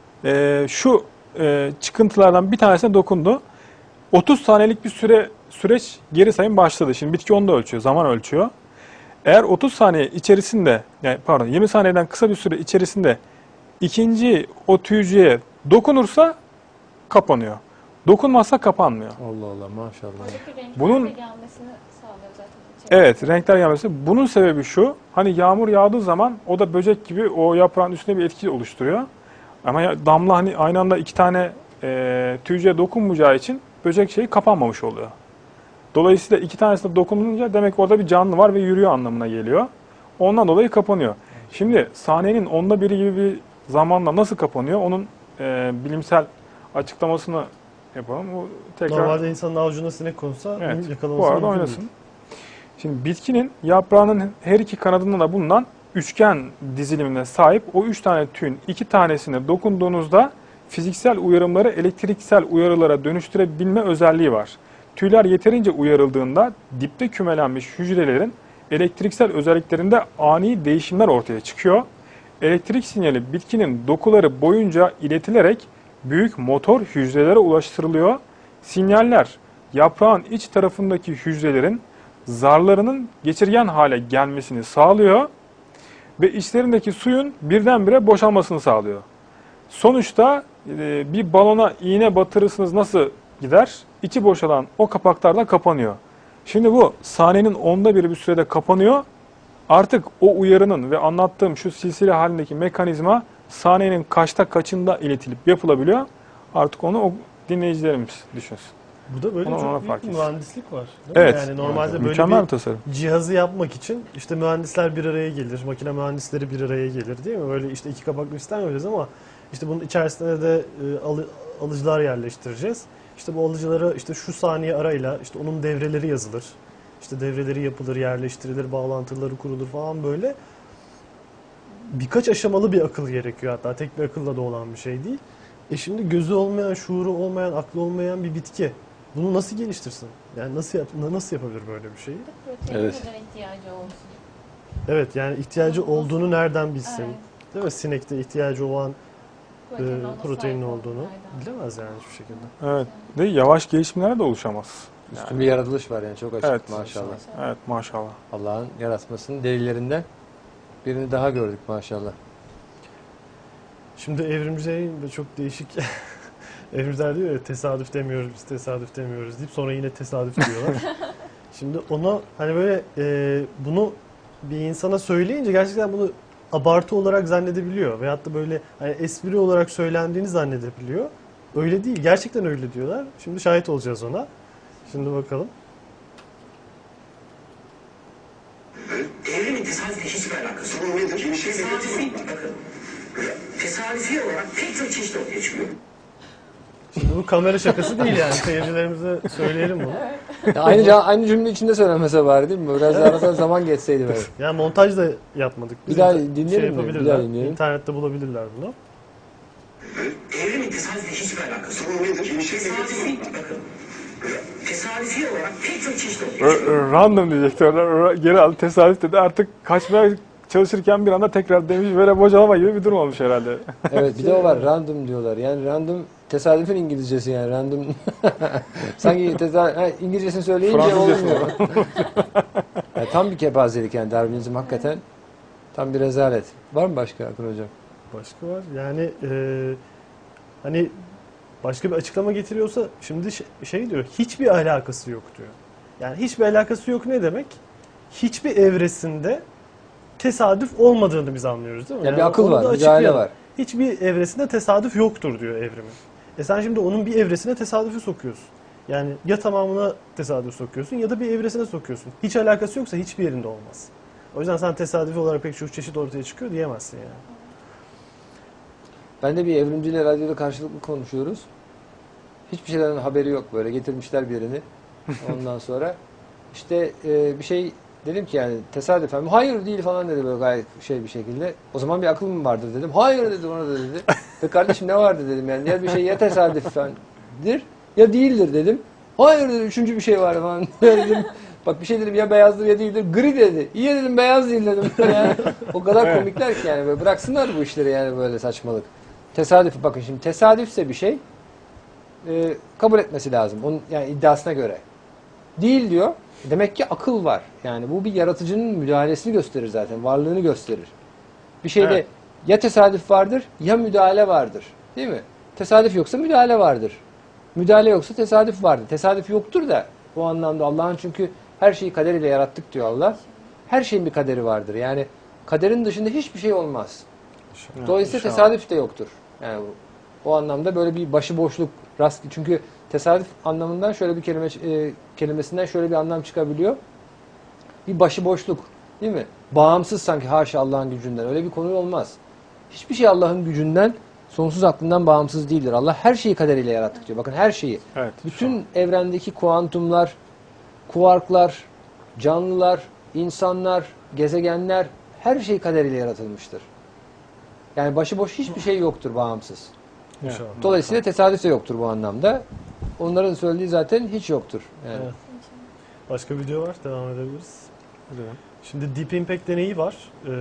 e, şu e, çıkıntılardan bir tanesine dokundu. otuz saniyelik bir süre süreç geri sayım başladı. Şimdi bitki onu da ölçüyor, zaman ölçüyor. Eğer otuz saniye içerisinde, yani pardon yirmi saniyeden kısa bir süre içerisinde ikinci o tüycüye dokunursa kapanıyor. Dokunmazsa kapanmıyor. Allah Allah maşallah. Oradaki renklerin Bunun- de gelmesini sağlıyor zaten. içeri. Evet, renkler gelmesi. Bunun sebebi şu, hani yağmur yağdığı zaman o da böcek gibi o yaprağın üstüne bir etki oluşturuyor. Ama ya- damla hani aynı anda iki tane e, tüycüye dokunmayacağı için böcek şeyi kapanmamış oluyor. Dolayısıyla iki tanesine dokununca demek ki orada bir canlı var ve yürüyor anlamına geliyor. Ondan dolayı kapanıyor. Şimdi saniyenin onda biri gibi bir zamanla nasıl kapanıyor onun e, bilimsel açıklamasını yapalım. Bu tekrar Normalde insanın avucuna sinek konsa evet, yakalaması bu arada mümkün oynasın. değil. Şimdi bitkinin yaprağının her iki kanadında da bulunan üçgen dizilimine sahip o üç tane tüyün iki tanesine dokunduğunuzda fiziksel uyarımları elektriksel uyarılara dönüştürebilme özelliği var. Tüyler yeterince uyarıldığında dipte kümelenmiş hücrelerin elektriksel özelliklerinde ani değişimler ortaya çıkıyor. Elektrik sinyali bitkinin dokuları boyunca iletilerek büyük motor hücrelere ulaştırılıyor. Sinyaller yaprağın iç tarafındaki hücrelerin zarlarının geçirgen hale gelmesini sağlıyor ve içlerindeki suyun birdenbire boşalmasını sağlıyor. Sonuçta e, bir balona iğne batırırsınız nasıl gider? İçi boşalan o kapaklar da kapanıyor. Şimdi bu saniyenin onda biri bir sürede kapanıyor. Artık o uyarının ve anlattığım şu silsile halindeki mekanizma saniyenin kaçta kaçında iletilip yapılabiliyor. Artık onu o dinleyicilerimiz düşünsün. Bu da böyle Ona- ona çok büyük fark bir etsin. mühendislik var. değil mi? Evet. Yani normalde böyle Mükemmel bir bir tasarım. cihazı yapmak için işte mühendisler bir araya gelir, makine mühendisleri bir araya gelir değil mi? Böyle işte iki kapaklı istemiyoruz ama işte bunun içerisine de e, alı- alıcılar yerleştireceğiz. İşte bu alıcılara işte şu saniye arayla işte onun devreleri yazılır. İşte devreleri yapılır, yerleştirilir, bağlantıları kurulur falan böyle. Birkaç aşamalı bir akıl gerekiyor hatta. Tek bir akılla da olan bir şey değil. E şimdi gözü olmayan, şuuru olmayan, aklı olmayan bir bitki. Bunu nasıl geliştirsin? Yani nasıl yap nasıl yapabilir böyle bir şeyi? Proteine Evet. neden ihtiyacı olsun? Evet yani ihtiyacı olduğunu nereden bilsin? Evet. Değil mi? Sinekte ihtiyacı olan e, Protein olma proteinin sahip olduğunu olduğundan. bilemez yani hiçbir şekilde. Evet. De yavaş gelişimler de oluşamaz. Üstün bir yaratılış var yani çok açık Evet. maşallah. Evet maşallah. Allah'ın yaratmasının delillerinden birini daha gördük maşallah. Şimdi evrimcilerin de çok değişik evrimciler diyor ya tesadüf demiyoruz biz tesadüf demiyoruz deyip sonra yine tesadüf diyorlar. Şimdi onu hani böyle e, bunu bir insana söyleyince gerçekten bunu abartı olarak zannedebiliyor. Veyahut da böyle hani espri olarak söylendiğini zannedebiliyor. Öyle değil. Gerçekten öyle diyorlar. Şimdi şahit olacağız ona. Şimdi bakalım. Evrimin tesadüfle hiçbir alakası yok. Nedir? Bir şey tesadüfi, bakın. Tesadüfi olarak pek çok çeşit ortaya çıkıyor. Şimdi bu kamera şakası değil yani. Seyircilerimize söyleyelim bunu. Ya aynı ca- aynı cümle içinde söylemese bari değil mi? Biraz arada zaman geçseydi böyle. Yani montaj da yapmadık. Bir daha İnter- dinleyelim mi? Bir yapabilirler. daha dinleyelim. İnternette bulabilirler bunu. Evrimin tesadüfle hiçbir alakası yok. Nedir? Bir şey tesadüfi, bakın. Tesadüfi olarak pek çok çeşit ortaya R- çıkıyor. r- random diyecekti orada. R- Geri aldı tesadüf dedi. Artık kaçmaya çalışırken bir anda tekrar demiş böyle bocalama gibi bir durum olmuş herhalde. Evet bir de o var random diyorlar. Yani random tesadüfün İngilizcesi yani random. Sanki tesadüf, ha, İngilizcesini söyleyince Fransızcası olmuyor. Yani tam bir kepazelik yani Darwinizm hakikaten tam bir rezalet. Var mı başka Akın Hocam? Başka var. Yani e, hani başka bir açıklama getiriyorsa şimdi şey, şey diyor hiçbir alakası yok diyor. Yani hiçbir alakası yok ne demek? Hiçbir evresinde tesadüf olmadığını biz anlıyoruz değil mi? Yani bir akıl onu var, da bir müdahale açıklayalım. var. Hiçbir evresinde tesadüf yoktur diyor evrimin. E sen şimdi onun bir evresine tesadüfü sokuyorsun. Yani ya tamamına tesadüf sokuyorsun ya da bir evresine sokuyorsun. Hiç alakası yoksa hiçbir yerinde olmaz. O yüzden sen tesadüfi olarak pek çok çeşit ortaya çıkıyor diyemezsin yani. Ben de bir evrimciyle radyoda karşılıklı konuşuyoruz. Hiçbir şeyden haberi yok böyle getirmişler birini. Ondan sonra işte e, bir şey dedim ki yani tesadüfen hayır değil falan dedi böyle gayet şey bir şekilde. O zaman bir akıl mı vardır dedim. Hayır dedi ona da dedi. Ve kardeşim ne vardı dedim yani ya bir şey ya tesadüfendir ya değildir dedim. Hayır dedi üçüncü bir şey var falan dedim. Bak bir şey dedim ya beyazdır ya değildir. Gri dedi. İyi dedim beyaz değil dedim. Yani, o kadar komikler ki yani böyle bıraksınlar bu işleri yani böyle saçmalık. Tesadüf bakın şimdi tesadüfse bir şey e, kabul etmesi lazım. Onun yani iddiasına göre. Değil diyor. Demek ki akıl var. Yani bu bir yaratıcının müdahalesini gösterir zaten. Varlığını gösterir. Bir şeyde Evet. ya tesadüf vardır ya müdahale vardır. Değil mi? Tesadüf yoksa müdahale vardır. Müdahale yoksa tesadüf vardır. Tesadüf yoktur da bu anlamda Allah'ın çünkü her şeyi kaderiyle yarattık diyor Allah. Her şeyin bir kaderi vardır. Yani kaderin dışında hiçbir şey olmaz. Dolayısıyla tesadüf de yoktur. Yani bu, o anlamda böyle bir başıboşluk rast çünkü tesadüf anlamından şöyle bir kelime e, kelimesinden şöyle bir anlam çıkabiliyor. Bir başıboşluk, değil mi? Bağımsız sanki haşa Allah'ın gücünden. Öyle bir konu olmaz. Hiçbir şey Allah'ın gücünden, sonsuz aklından bağımsız değildir. Allah her şeyi kaderiyle yarattık diyor. Bakın her şeyi. Evet. Bütün evrendeki kuantumlar, kuarklar, canlılar, insanlar, gezegenler her şey kaderiyle yaratılmıştır. Yani başıboş hiçbir şey yoktur bağımsız. İnşallah. Dolayısıyla tesadüf de yoktur bu anlamda. Onların söylediği zaten hiç yoktur. Yani. Evet. Başka video var. Devam edebiliriz. Evet. Şimdi Deep Impact deneyi var. Ee,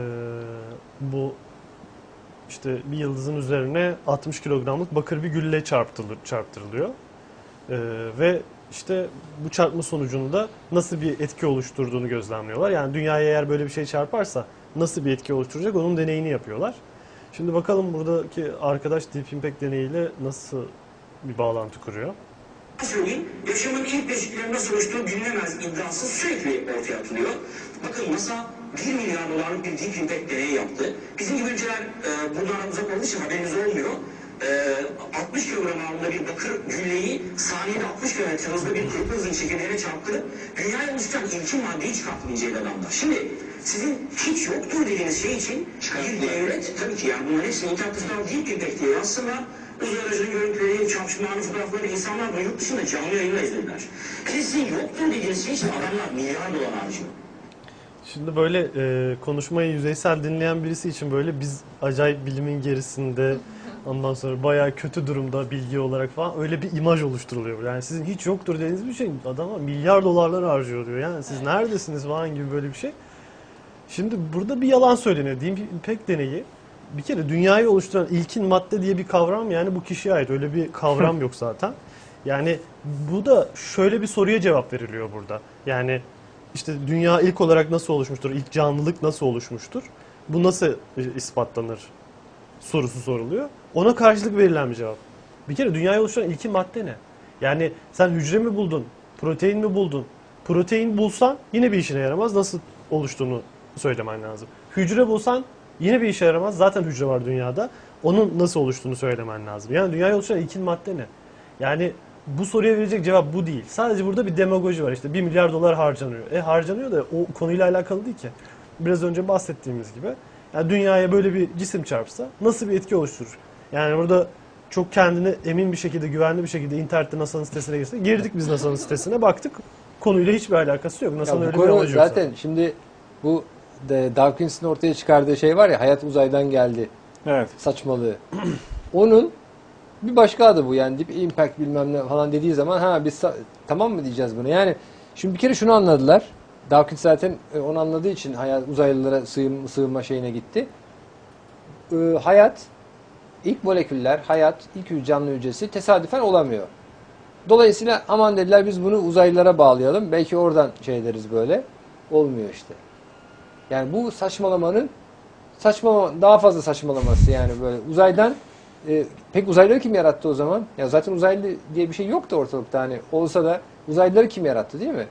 bu işte bir yıldızın üzerine altmış kilogramlık bakır bir gülle çarptırılır, çarptırılıyor. Ee, ve işte bu çarpma sonucunda nasıl bir etki oluşturduğunu gözlemliyorlar. Yani dünyaya eğer böyle bir şey çarparsa nasıl bir etki oluşturacak onun deneyini yapıyorlar. Şimdi bakalım buradaki arkadaş Deep Impact deneyiyle nasıl bir bağlantı kuruyor. söyleyeyim, yaşamın ilk beşiklerinde nasıl oluştuğu bilinemez iddiası sürekli ortaya atılıyor. Bakın NASA bir milyar dolarlık bir Deep Impact deneyi yaptı. Bizim gibi ülkeler e, bundan uzak olduğu için haberiniz olmuyor. E, altmış kilogram ağırlığında bir bakır gülleyi saniyede altmış kilometre hızlı bir kırpma hızın çekirdeğine çarptırıp dünyaya oluşturan ilkin maddeyi çıkarttı inceledi adamlar. Şimdi sizin hiç yoktur dediğiniz şey için bir devlet, tabii ki yani bunların hepsini internette falan Deep Impact diye yazsınlar. Uzay aracının görüntüleri, çarpışmaların fotoğrafları insanlar bunu yurt dışında canlı yayınla izlediler. Sizin yoktur dediğiniz şey için adamlar milyar dolar harcıyor. Şimdi böyle e, konuşmayı yüzeysel dinleyen birisi için böyle biz acayip bilimin gerisinde ondan sonra bayağı kötü durumda bilgi olarak falan öyle bir imaj oluşturuluyor. Yani sizin hiç yoktur dediğiniz bir şey adamlar milyar dolarlar harcıyor diyor. Yani siz neredesiniz falan gibi böyle bir şey. Şimdi burada bir yalan söyleniyor. Deep Impact deneyi bir kere dünyayı oluşturan ilkin madde diye bir kavram yani bu kişiye ait. Öyle bir kavram yok zaten. Yani bu da şöyle bir soruya cevap veriliyor burada. Yani işte dünya ilk olarak nasıl oluşmuştur? İlk canlılık nasıl oluşmuştur? Bu nasıl ispatlanır? Sorusu soruluyor. Ona karşılık verilen bir cevap. Bir kere dünyayı oluşturan ilkin madde ne? Yani sen hücre mi buldun? Protein mi buldun? Protein bulsan yine bir işine yaramaz. Nasıl oluştuğunu söylemen lazım. Hücre bulsan yine bir işe yaramaz. Zaten hücre var dünyada. Onun nasıl oluştuğunu söylemen lazım. Yani dünyayı oluşturan ilkin madde ne? Yani bu soruya verecek cevap bu değil. Sadece burada bir demagoji var. İşte bir milyar dolar harcanıyor. E harcanıyor da o konuyla alakalı değil ki. Biraz önce bahsettiğimiz gibi. Yani dünyaya böyle bir cisim çarpsa nasıl bir etki oluşturur? Yani burada çok kendini emin bir şekilde, güvenli bir şekilde internette NASA'nın sitesine girse, girdik biz NASA'nın sitesine, baktık. Konuyla hiçbir alakası yok. NASA'nın Ya bu öyle bir konu amacı yok. zaten şimdi bu de Dawkins'in ortaya çıkardığı şey var ya, hayat uzaydan geldi Evet. saçmalığı. Onun bir başka adı bu, yani Deep Impact bilmem ne falan dediği zaman ha biz tamam mı diyeceğiz bunu? Yani şimdi bir kere şunu anladılar. Dawkins zaten onu anladığı için hayat uzaylılara sığınma, sığınma şeyine gitti. Ee, hayat, ilk moleküller, hayat, ilk canlı hücresi tesadüfen olamıyor. Dolayısıyla aman dediler biz bunu uzaylılara bağlayalım. Belki oradan şey deriz böyle. Olmuyor işte. Yani bu saçmalamanın saçmalama, daha fazla saçmalaması yani böyle. Uzaydan e, pek uzaylıları kim yarattı o zaman? Ya zaten uzaylı diye bir şey yoktu ortalıkta, hani olsa da uzaylıları kim yarattı değil mi?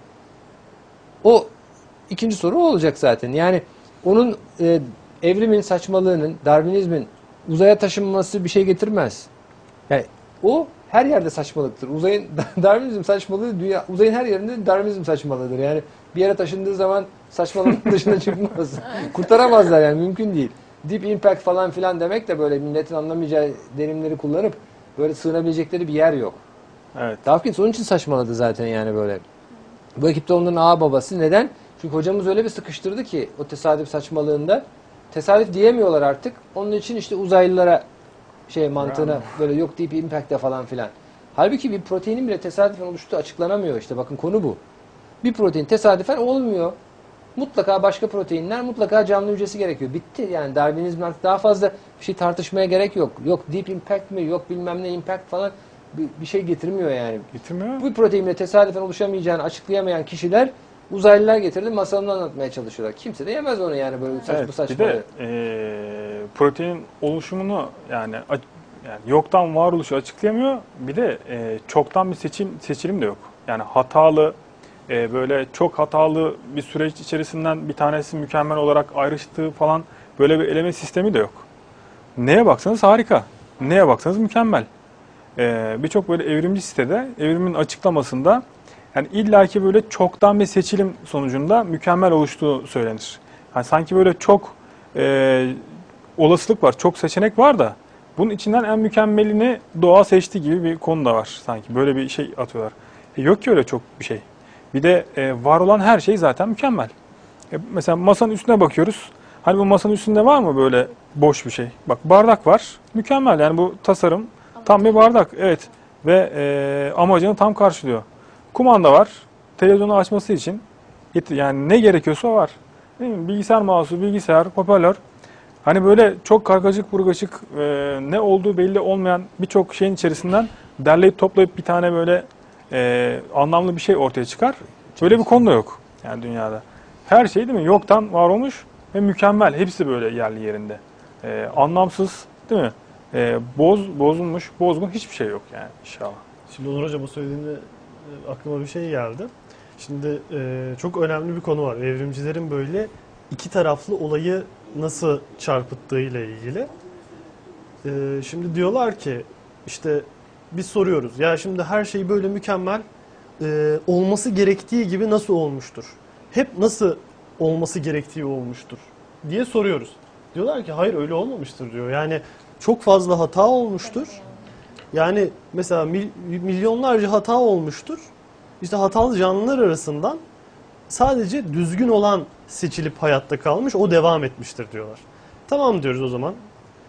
O ikinci soru o olacak zaten. Yani onun e, evrimin saçmalığının, Darwinizmin uzaya taşınması bir şey getirmez. Yani o her yerde saçmalıktır. Uzayın Darwinizm saçmalığı dünya uzayın her yerinde Darwinizm saçmalığıdır. Yani bir yere taşındığı zaman saçmalamanın dışına çıkmaz. Kurtaramazlar yani, mümkün değil. Deep Impact falan filan demek de böyle milletin anlamayacağı terimleri kullanıp böyle sığınabilecekleri bir yer yok. Evet. Dawkins onun için saçmaladı zaten yani böyle. Bu ekipte onların ağa babası. Neden? Çünkü hocamız öyle bir sıkıştırdı ki o tesadüf saçmalığında. Tesadüf diyemiyorlar artık. Onun için işte uzaylılara şey mantığına Yani. böyle yok Deep Impact'te falan filan. Halbuki bir proteinin bile tesadüfen oluştuğu açıklanamıyor işte. Bakın konu bu. Bir protein tesadüfen olmuyor. Mutlaka başka proteinler, mutlaka canlı hücresi gerekiyor. Bitti yani, Darwinizm artık daha fazla bir şey tartışmaya gerek yok. Yok Deep Impact mi, yok bilmem ne Impact falan bir, bir şey getirmiyor yani. Getirmiyor. Bu proteinle tesadüfen oluşamayacağını açıklayamayan kişiler uzaylılar getirdi, masalını anlatmaya çalışıyorlar. Kimse de yemez onu yani böyle saçma Evet, saçma. bir de e, proteinin oluşumunu yani, yani yoktan varoluşu açıklayamıyor. Bir de e, çoktan bir seçim seçilim de yok. Yani hatalı, e, böyle çok hatalı bir süreç içerisinden bir tanesi mükemmel olarak ayrıştığı falan böyle bir eleme sistemi de yok. Neye baksanız harika, neye baksanız mükemmel. E, Birçok böyle evrimci sitede evrimin açıklamasında yani illaki böyle çoktan bir seçilim sonucunda mükemmel oluştuğu söylenir. Yani sanki böyle çok e, olasılık var, çok seçenek var da bunun içinden en mükemmelini doğa seçti gibi bir konu da var sanki. Böyle bir şey atıyorlar. E, yok ki öyle çok bir şey. Bir de e, var olan her şey zaten mükemmel. E, mesela masanın üstüne bakıyoruz. Hani bu masanın üstünde var mı böyle boş bir şey? Bak bardak var. Mükemmel yani, bu tasarım tam bir bardak. Evet. Ve e, amacını tam karşılıyor. Kumanda var. Televizyonu açması için yani ne gerekiyorsa o var. Değil mi? Bilgisayar mouse'u, bilgisayar, hoparlör. Hani böyle çok kargaşık burgaşık e, ne olduğu belli olmayan birçok şeyin içerisinden derleyip toplayıp bir tane böyle e, anlamlı bir şey ortaya çıkar. Böyle bir konu da yok yani dünyada. Her şey değil mi? Yoktan var olmuş ve mükemmel. Hepsi böyle yerli yerinde. E, anlamsız değil mi? E, boz, bozulmuş, bozgun hiçbir şey yok yani inşallah. Şimdi Onur Hocam bu söylediğinde e, aklıma bir şey geldi. Şimdi e, çok önemli bir konu var. Evrimcilerin böyle iki taraflı olayı nasıl çarpıttığıyla ilgili. E, şimdi diyorlar ki işte biz soruyoruz. Ya şimdi her şey böyle mükemmel e, olması gerektiği gibi nasıl olmuştur? Hep nasıl olması gerektiği olmuştur diye soruyoruz. Diyorlar ki hayır öyle olmamıştır diyor. Yani çok fazla hata olmuştur. Yani mesela mil, milyonlarca hata olmuştur. İşte hatalı canlılar arasından sadece düzgün olan seçilip hayatta kalmış, o devam etmiştir diyorlar. Tamam diyoruz o zaman.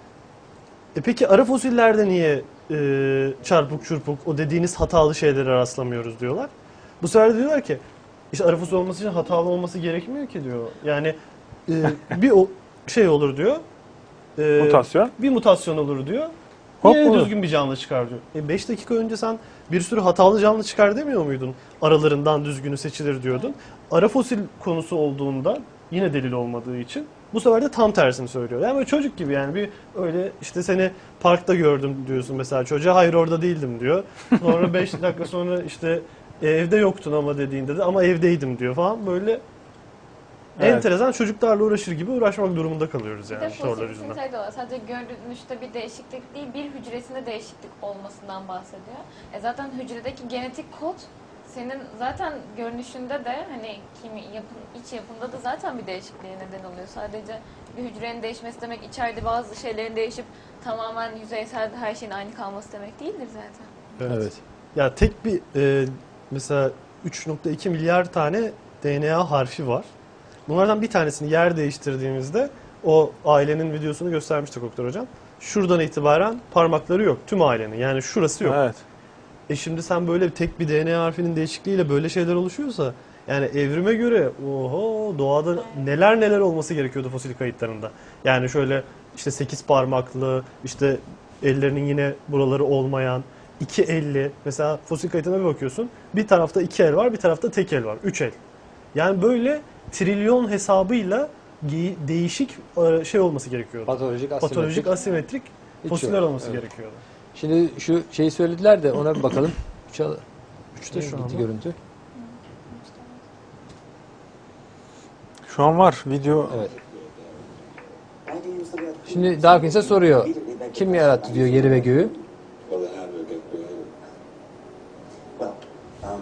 E peki ara fosillerde niye e, çarpık çurpuk o dediğiniz hatalı şeylere rastlamıyoruz diyorlar. Bu sefer de diyorlar ki işte ara fosil olması için hatalı olması gerekmiyor ki diyor. Yani e, bir o şey olur diyor. E, Mutasyon. Bir mutasyon olur diyor. Hop Niye olur. düzgün bir canlı çıkar diyor. E beş dakika önce sen bir sürü hatalı canlı çıkar demiyor muydun? Aralarından düzgünü seçilir diyordun. Ara fosil konusu olduğunda yine delil olmadığı için bu sefer de tam tersini söylüyor. Yani böyle çocuk gibi yani bir öyle işte seni parkta gördüm diyorsun mesela çocuğa, hayır orada değildim diyor. Sonra beş dakika sonra işte "E, evde yoktun ama" dediğinde de ama evdeydim diyor falan, böyle Evet. enteresan, çocuklarla uğraşır gibi uğraşmak durumunda kalıyoruz Bir de yani sorular fosil yüzünden. şey de var. Sadece görünüşte bir değişiklik değil, bir hücresinde değişiklik olmasından bahsediyor. E zaten hücredeki genetik kod senin zaten görünüşünde de hani kimi yapın, iç yapında da zaten bir değişikliğe neden oluyor. Sadece bir hücrenin değişmesi demek içeride bazı şeylerin değişip tamamen yüzeysel her şeyin aynı kalması demek değildir zaten. Evet. Ya tek bir e, mesela üç nokta iki milyar tane D N A harfi var. Bunlardan bir tanesini yer değiştirdiğimizde, o ailenin videosunu göstermiştik Oktay Hocam. Şuradan itibaren parmakları yok tüm ailenin, yani şurası yok. Evet. E şimdi sen böyle tek bir D N A harfinin değişikliğiyle böyle şeyler oluşuyorsa, yani evrime göre oho doğada neler neler olması gerekiyordu fosil kayıtlarında. Yani şöyle işte sekiz parmaklı, işte ellerinin yine buraları olmayan, iki elli, mesela fosil kayıtına bir bakıyorsun, bir tarafta iki el var, bir tarafta tek el var, üç el. Yani böyle trilyon hesabıyla ge- değişik e, şey olması gerekiyordu. Patolojik, asimetrik. Patolojik, asimetrik Hiç fosiller yok. olması Evet. gerekiyordu. Şimdi şu şeyi söylediler de ona bir bakalım. Çal Üçte şu gitti anda. görüntü. Şu an var video. Evet. Şimdi Dawkins'e soruyor. Kim yarattı diyor yeri ve göğü. Well, then how do it get created? Well, um,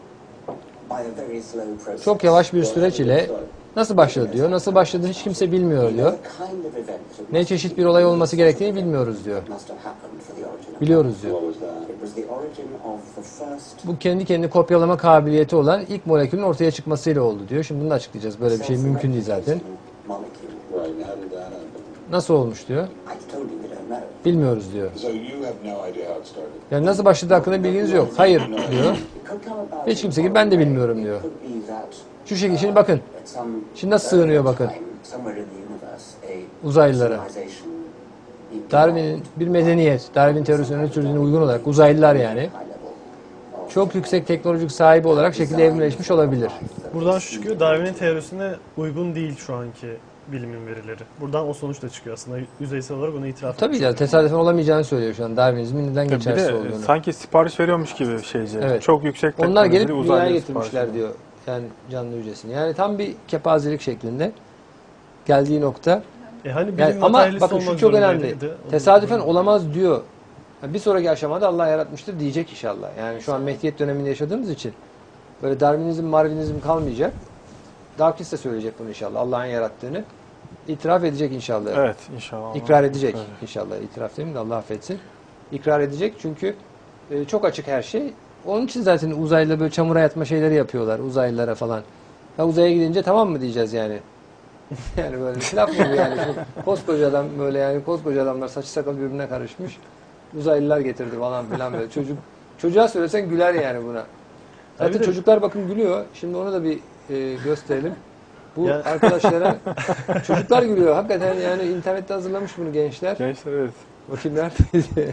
by a very slow process. Çok yavaş bir süreç ile nasıl başladı diyor. Nasıl başladı hiç kimse bilmiyor diyor. Ne çeşit bir olay olması gerektiğini bilmiyoruz diyor. Biliyoruz diyor. What was that? It was the origin of the first Bu kendi kendini kopyalama kabiliyeti olan ilk molekülün ortaya çıkmasıyla oldu diyor. Şimdi bunu da açıklayacağız. Böyle bir şey mümkün değil zaten. molecule. Right, and how did that happen? Nasıl olmuş diyor. I told you we don't know. Bilmiyoruz diyor. So you have no idea how it started? Yani nasıl başladığı hakkında bilginiz yok. Hayır diyor. It could come about Hiç kimse gibi ben de bilmiyorum diyor. It could be that, Şu şekilde şimdi bakın. at some Şimdi nasıl sığınıyor bakın. time, somewhere in the universe, a Uzaylılara. civilization Darwin'in bir medeniyet, Darwin teorisinin öne sürdüğüne uygun olarak uzaylılar yani high level of çok yüksek teknolojik sahibi olarak şekilde evrimleşmiş olabilir. Buradan şu çıkıyor, Darwin'in teorisine uygun değil şu anki bilimin verileri. Buradan o sonuç da çıkıyor aslında. Yüzeysel olarak onu itiraf Tabii ediyor. ya tesadüfen olamayacağını söylüyor şu an. Darwinizmin neden Bir de geçersiz olduğunu. sanki sipariş veriyormuş gibi şeyce. Evet. Çok yüksek Onlar teknolojili gelip uzaylıya dünyaya sipariş getirmişler veriyor. diyor. Yani canlı hücresini. Yani tam bir kepazelik şeklinde geldiği nokta. E hani bilim Yani ama materyalist bakın olmak şu çok zorundaydı. önemli. O da- Tesadüfen olamaz diyor. Yani bir sonraki aşamada Allah yaratmıştır diyecek inşallah. Yani şu an Mehdiyet döneminde yaşadığımız için böyle Darwinizm, Marvinizm kalmayacak. Dawkins de söyleyecek bunu inşallah. Allah'ın yarattığını itiraf edecek inşallah. Evet inşallah. İkrar edecek Öyle. inşallah. İtiraf değil mi de Allah affetsin. İkrar edecek çünkü e, çok açık her şey. Onun için zaten uzaylılar böyle çamura yatma şeyleri yapıyorlar uzaylılara falan. Ha uzaya gidince tamam mı diyeceğiz yani. Yani böyle laf mı bu yani? Şu koskoca adam böyle yani koskoca adamlar saçı sakal birbirine karışmış. Uzaylılar getirdi falan filan böyle. Çocuk çocuğa söylesen güler yani buna. Zaten Tabii de- çocuklar bakın gülüyor. Şimdi onu da bir e, gösterelim. Bu Ya- arkadaşlara çocuklar gülüyor. Hakikaten yani internette hazırlamış bunu gençler. Gençler evet. Bakayım neredeydi?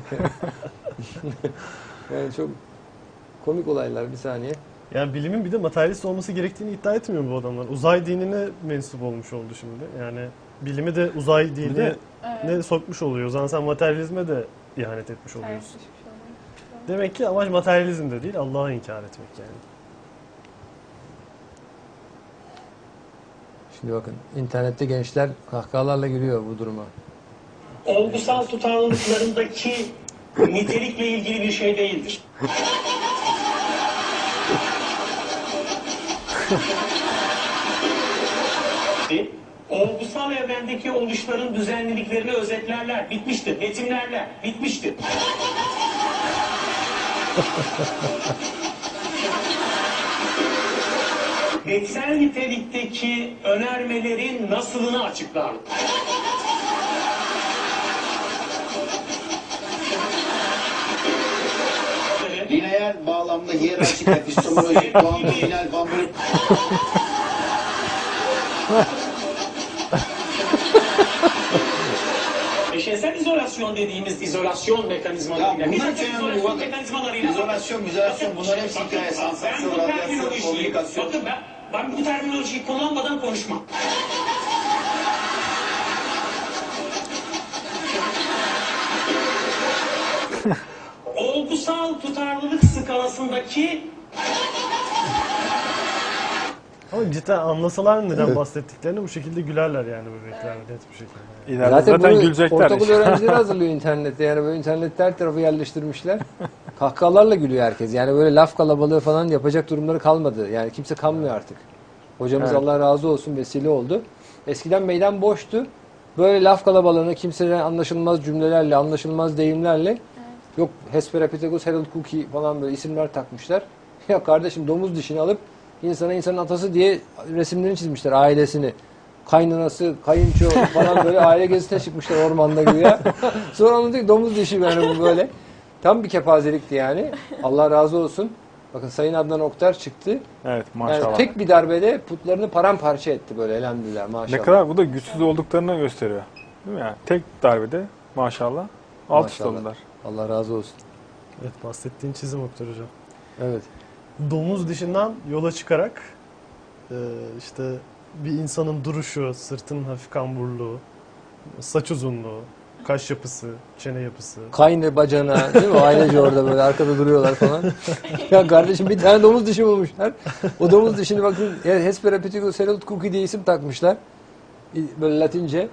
Yani çok komik olaylar bir saniye. Yani bilimin bir de materyalist olması gerektiğini iddia etmiyor bu adamlar. Uzay dinine mensup olmuş oldu şimdi. Yani bilimi de uzay dinine de- ne sokmuş oluyor. O zaman sen materyalizme de ihanet etmiş oluyorsun. Ters düşmüş oluyor. Demek ki amaç materyalizm de değil, Allah'ı inkar etmek yani. Şimdi bakın internette gençler kahkahalarla gülüyor bu duruma. Olgusal tutarlılıklarındaki nitelikle ilgili bir şey değildir. Olgusal evrendeki oluşların düzenliliklerini özetlerler, bitmiştir. Betimlerler, bitmiştir. Betsel nitelikteki önermelerin nasılını açıklar. Lineer bağlamda hiyerarşik epistemoloji, kuantum, final, kuantum. Eşeysel izolasyon izolasyon dediğimiz izolasyon mekanizmalarıyla, Ya bunlar nitekim çok izolasyon önemli. mekanizmalarıyla... İzolasyon, izolasyon, bunlar hepsi Bakın, hikaye, ben sansasyon, bu radyasyon, terminolojiyi, komünikasyon. bakın ben, ben bu terminolojiyi kullanmadan konuşmam. Olgusal tutarlılık skalasındaki Ama cidden anlasalar neden bahsettiklerini bu şekilde gülerler yani bebekler net bir şekilde. İleride Zaten, zaten, bunu gülecekler. ortaokul işte. öğrencileri hazırlıyor internette. Yani böyle internette her tarafı yerleştirmişler. Kahkahalarla gülüyor herkes. Yani böyle laf kalabalığı falan yapacak durumları kalmadı. Yani kimse kanmıyor artık. Hocamız Evet. Allah razı olsun vesile oldu. Eskiden meydan boştu. Böyle laf kalabalığını kimseye anlaşılmaz cümlelerle, anlaşılmaz deyimlerle yok Hesperapithecus, Harold Cookie falan böyle isimler takmışlar. Ya kardeşim domuz dişini alıp insana insanın atası diye resimlerini çizmişler ailesini. Kaynanası, kayınço falan böyle aile gezisine çıkmışlar ormanda güya. Sonra anladık ki domuz dişi yani bu böyle. Tam bir kepazelikti yani. Allah razı olsun. Bakın Sayın Adnan Oktar çıktı. Evet maşallah. Yani tek bir darbede putlarını paramparça etti böyle elhamdülillah maşallah. Ne kadar bu da güçsüz olduklarını gösteriyor. Değil mi yani? Tek darbede maşallah alt üst Maşallah. oldular. Allah razı olsun. Evet bahsettiğin çizim Oktar Hocam. Evet. Domuz dişinden yola çıkarak e, işte bir insanın duruşu, sırtının hafif kamburluğu, saç uzunluğu, kaş yapısı, çene yapısı. Kaynı bacana değil mi? Ailece orada böyle arkada duruyorlar falan. Ya kardeşim bir tane domuz dişi bulmuşlar. O domuz dişini bakın Hesperapithecus Harold Cookie diye isim takmışlar. Böyle Latince.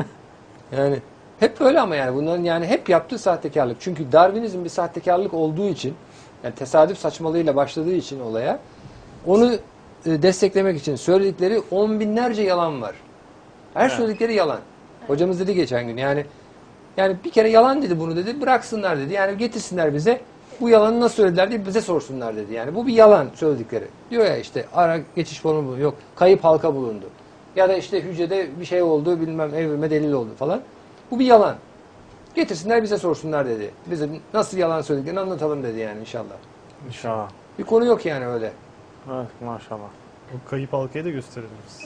Yani hep böyle ama yani bunların yani hep yaptığı sahtekarlık. Çünkü Darwinizm bir sahtekarlık olduğu için yani tesadüf saçmalığıyla başladığı için olaya onu e, desteklemek için söyledikleri on binlerce yalan var. Her Evet. söyledikleri yalan. Hocamız dedi geçen gün yani yani bir kere yalan dedi bunu dedi bıraksınlar dedi. Yani getirsinler bize bu yalanı nasıl söylediler diye bize sorsunlar dedi. Yani bu bir yalan söyledikleri. Diyor ya işte ara geçiş formu yok kayıp halka bulundu. Ya da işte hücrede bir şey oldu bilmem evrime delil oldu falan. Bu bir yalan. Getirsinler bize sorsunlar dedi. Bize nasıl yalan söylediklerini anlatalım dedi yani inşallah. İnşallah. Bir konu yok yani öyle. Evet maşallah. O kayıp halkayı da gösterelim biz.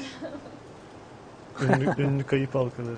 ünlü, ünlü kayıp halkaları.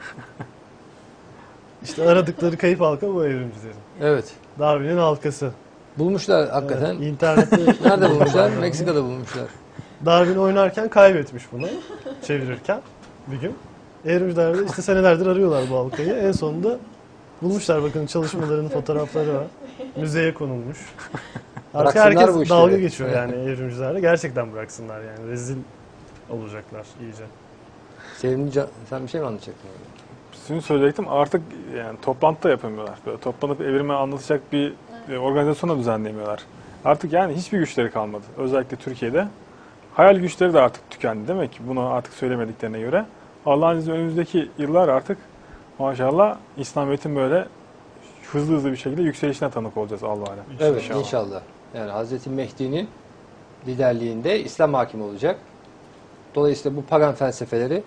İşte aradıkları kayıp halka bu evrimcilerin. Evet. Darwin'in halkası. Bulmuşlar hakikaten. Evet, internette Nerede bulmuşlar? Meksika'da bulmuşlar. Darwin oynarken kaybetmiş bunu çevirirken bir gün. Evrimciler de işte senelerdir arıyorlar bu halkayı. En sonunda bulmuşlar bakın çalışmalarının fotoğrafları var. Müzeye konulmuş. Artık Bıraksınlar herkes bu işleri. dalga geçiyor yani evrimcilerle. Gerçekten bıraksınlar yani. Rezil olacaklar iyice. Sevimli Can, sen bir şey mi anlatacaktın? Sizin söyleyecektim artık yani toplantı da yapamıyorlar. Böyle toplanıp evrime anlatacak bir e, organizasyon da düzenleyemiyorlar. Artık yani hiçbir güçleri kalmadı. Özellikle Türkiye'de. Hayal güçleri de artık tükendi. Demek ki bunu artık söylemediklerine göre. Allah'ın izniyle önümüzdeki yıllar artık maşallah İslamiyet'in böyle hızlı hızlı bir şekilde yükselişine tanık olacağız Allah'a. Evet inşallah. inşallah. Yani Hazreti Mehdi'nin liderliğinde İslam hakim olacak. Dolayısıyla bu pagan felsefeleri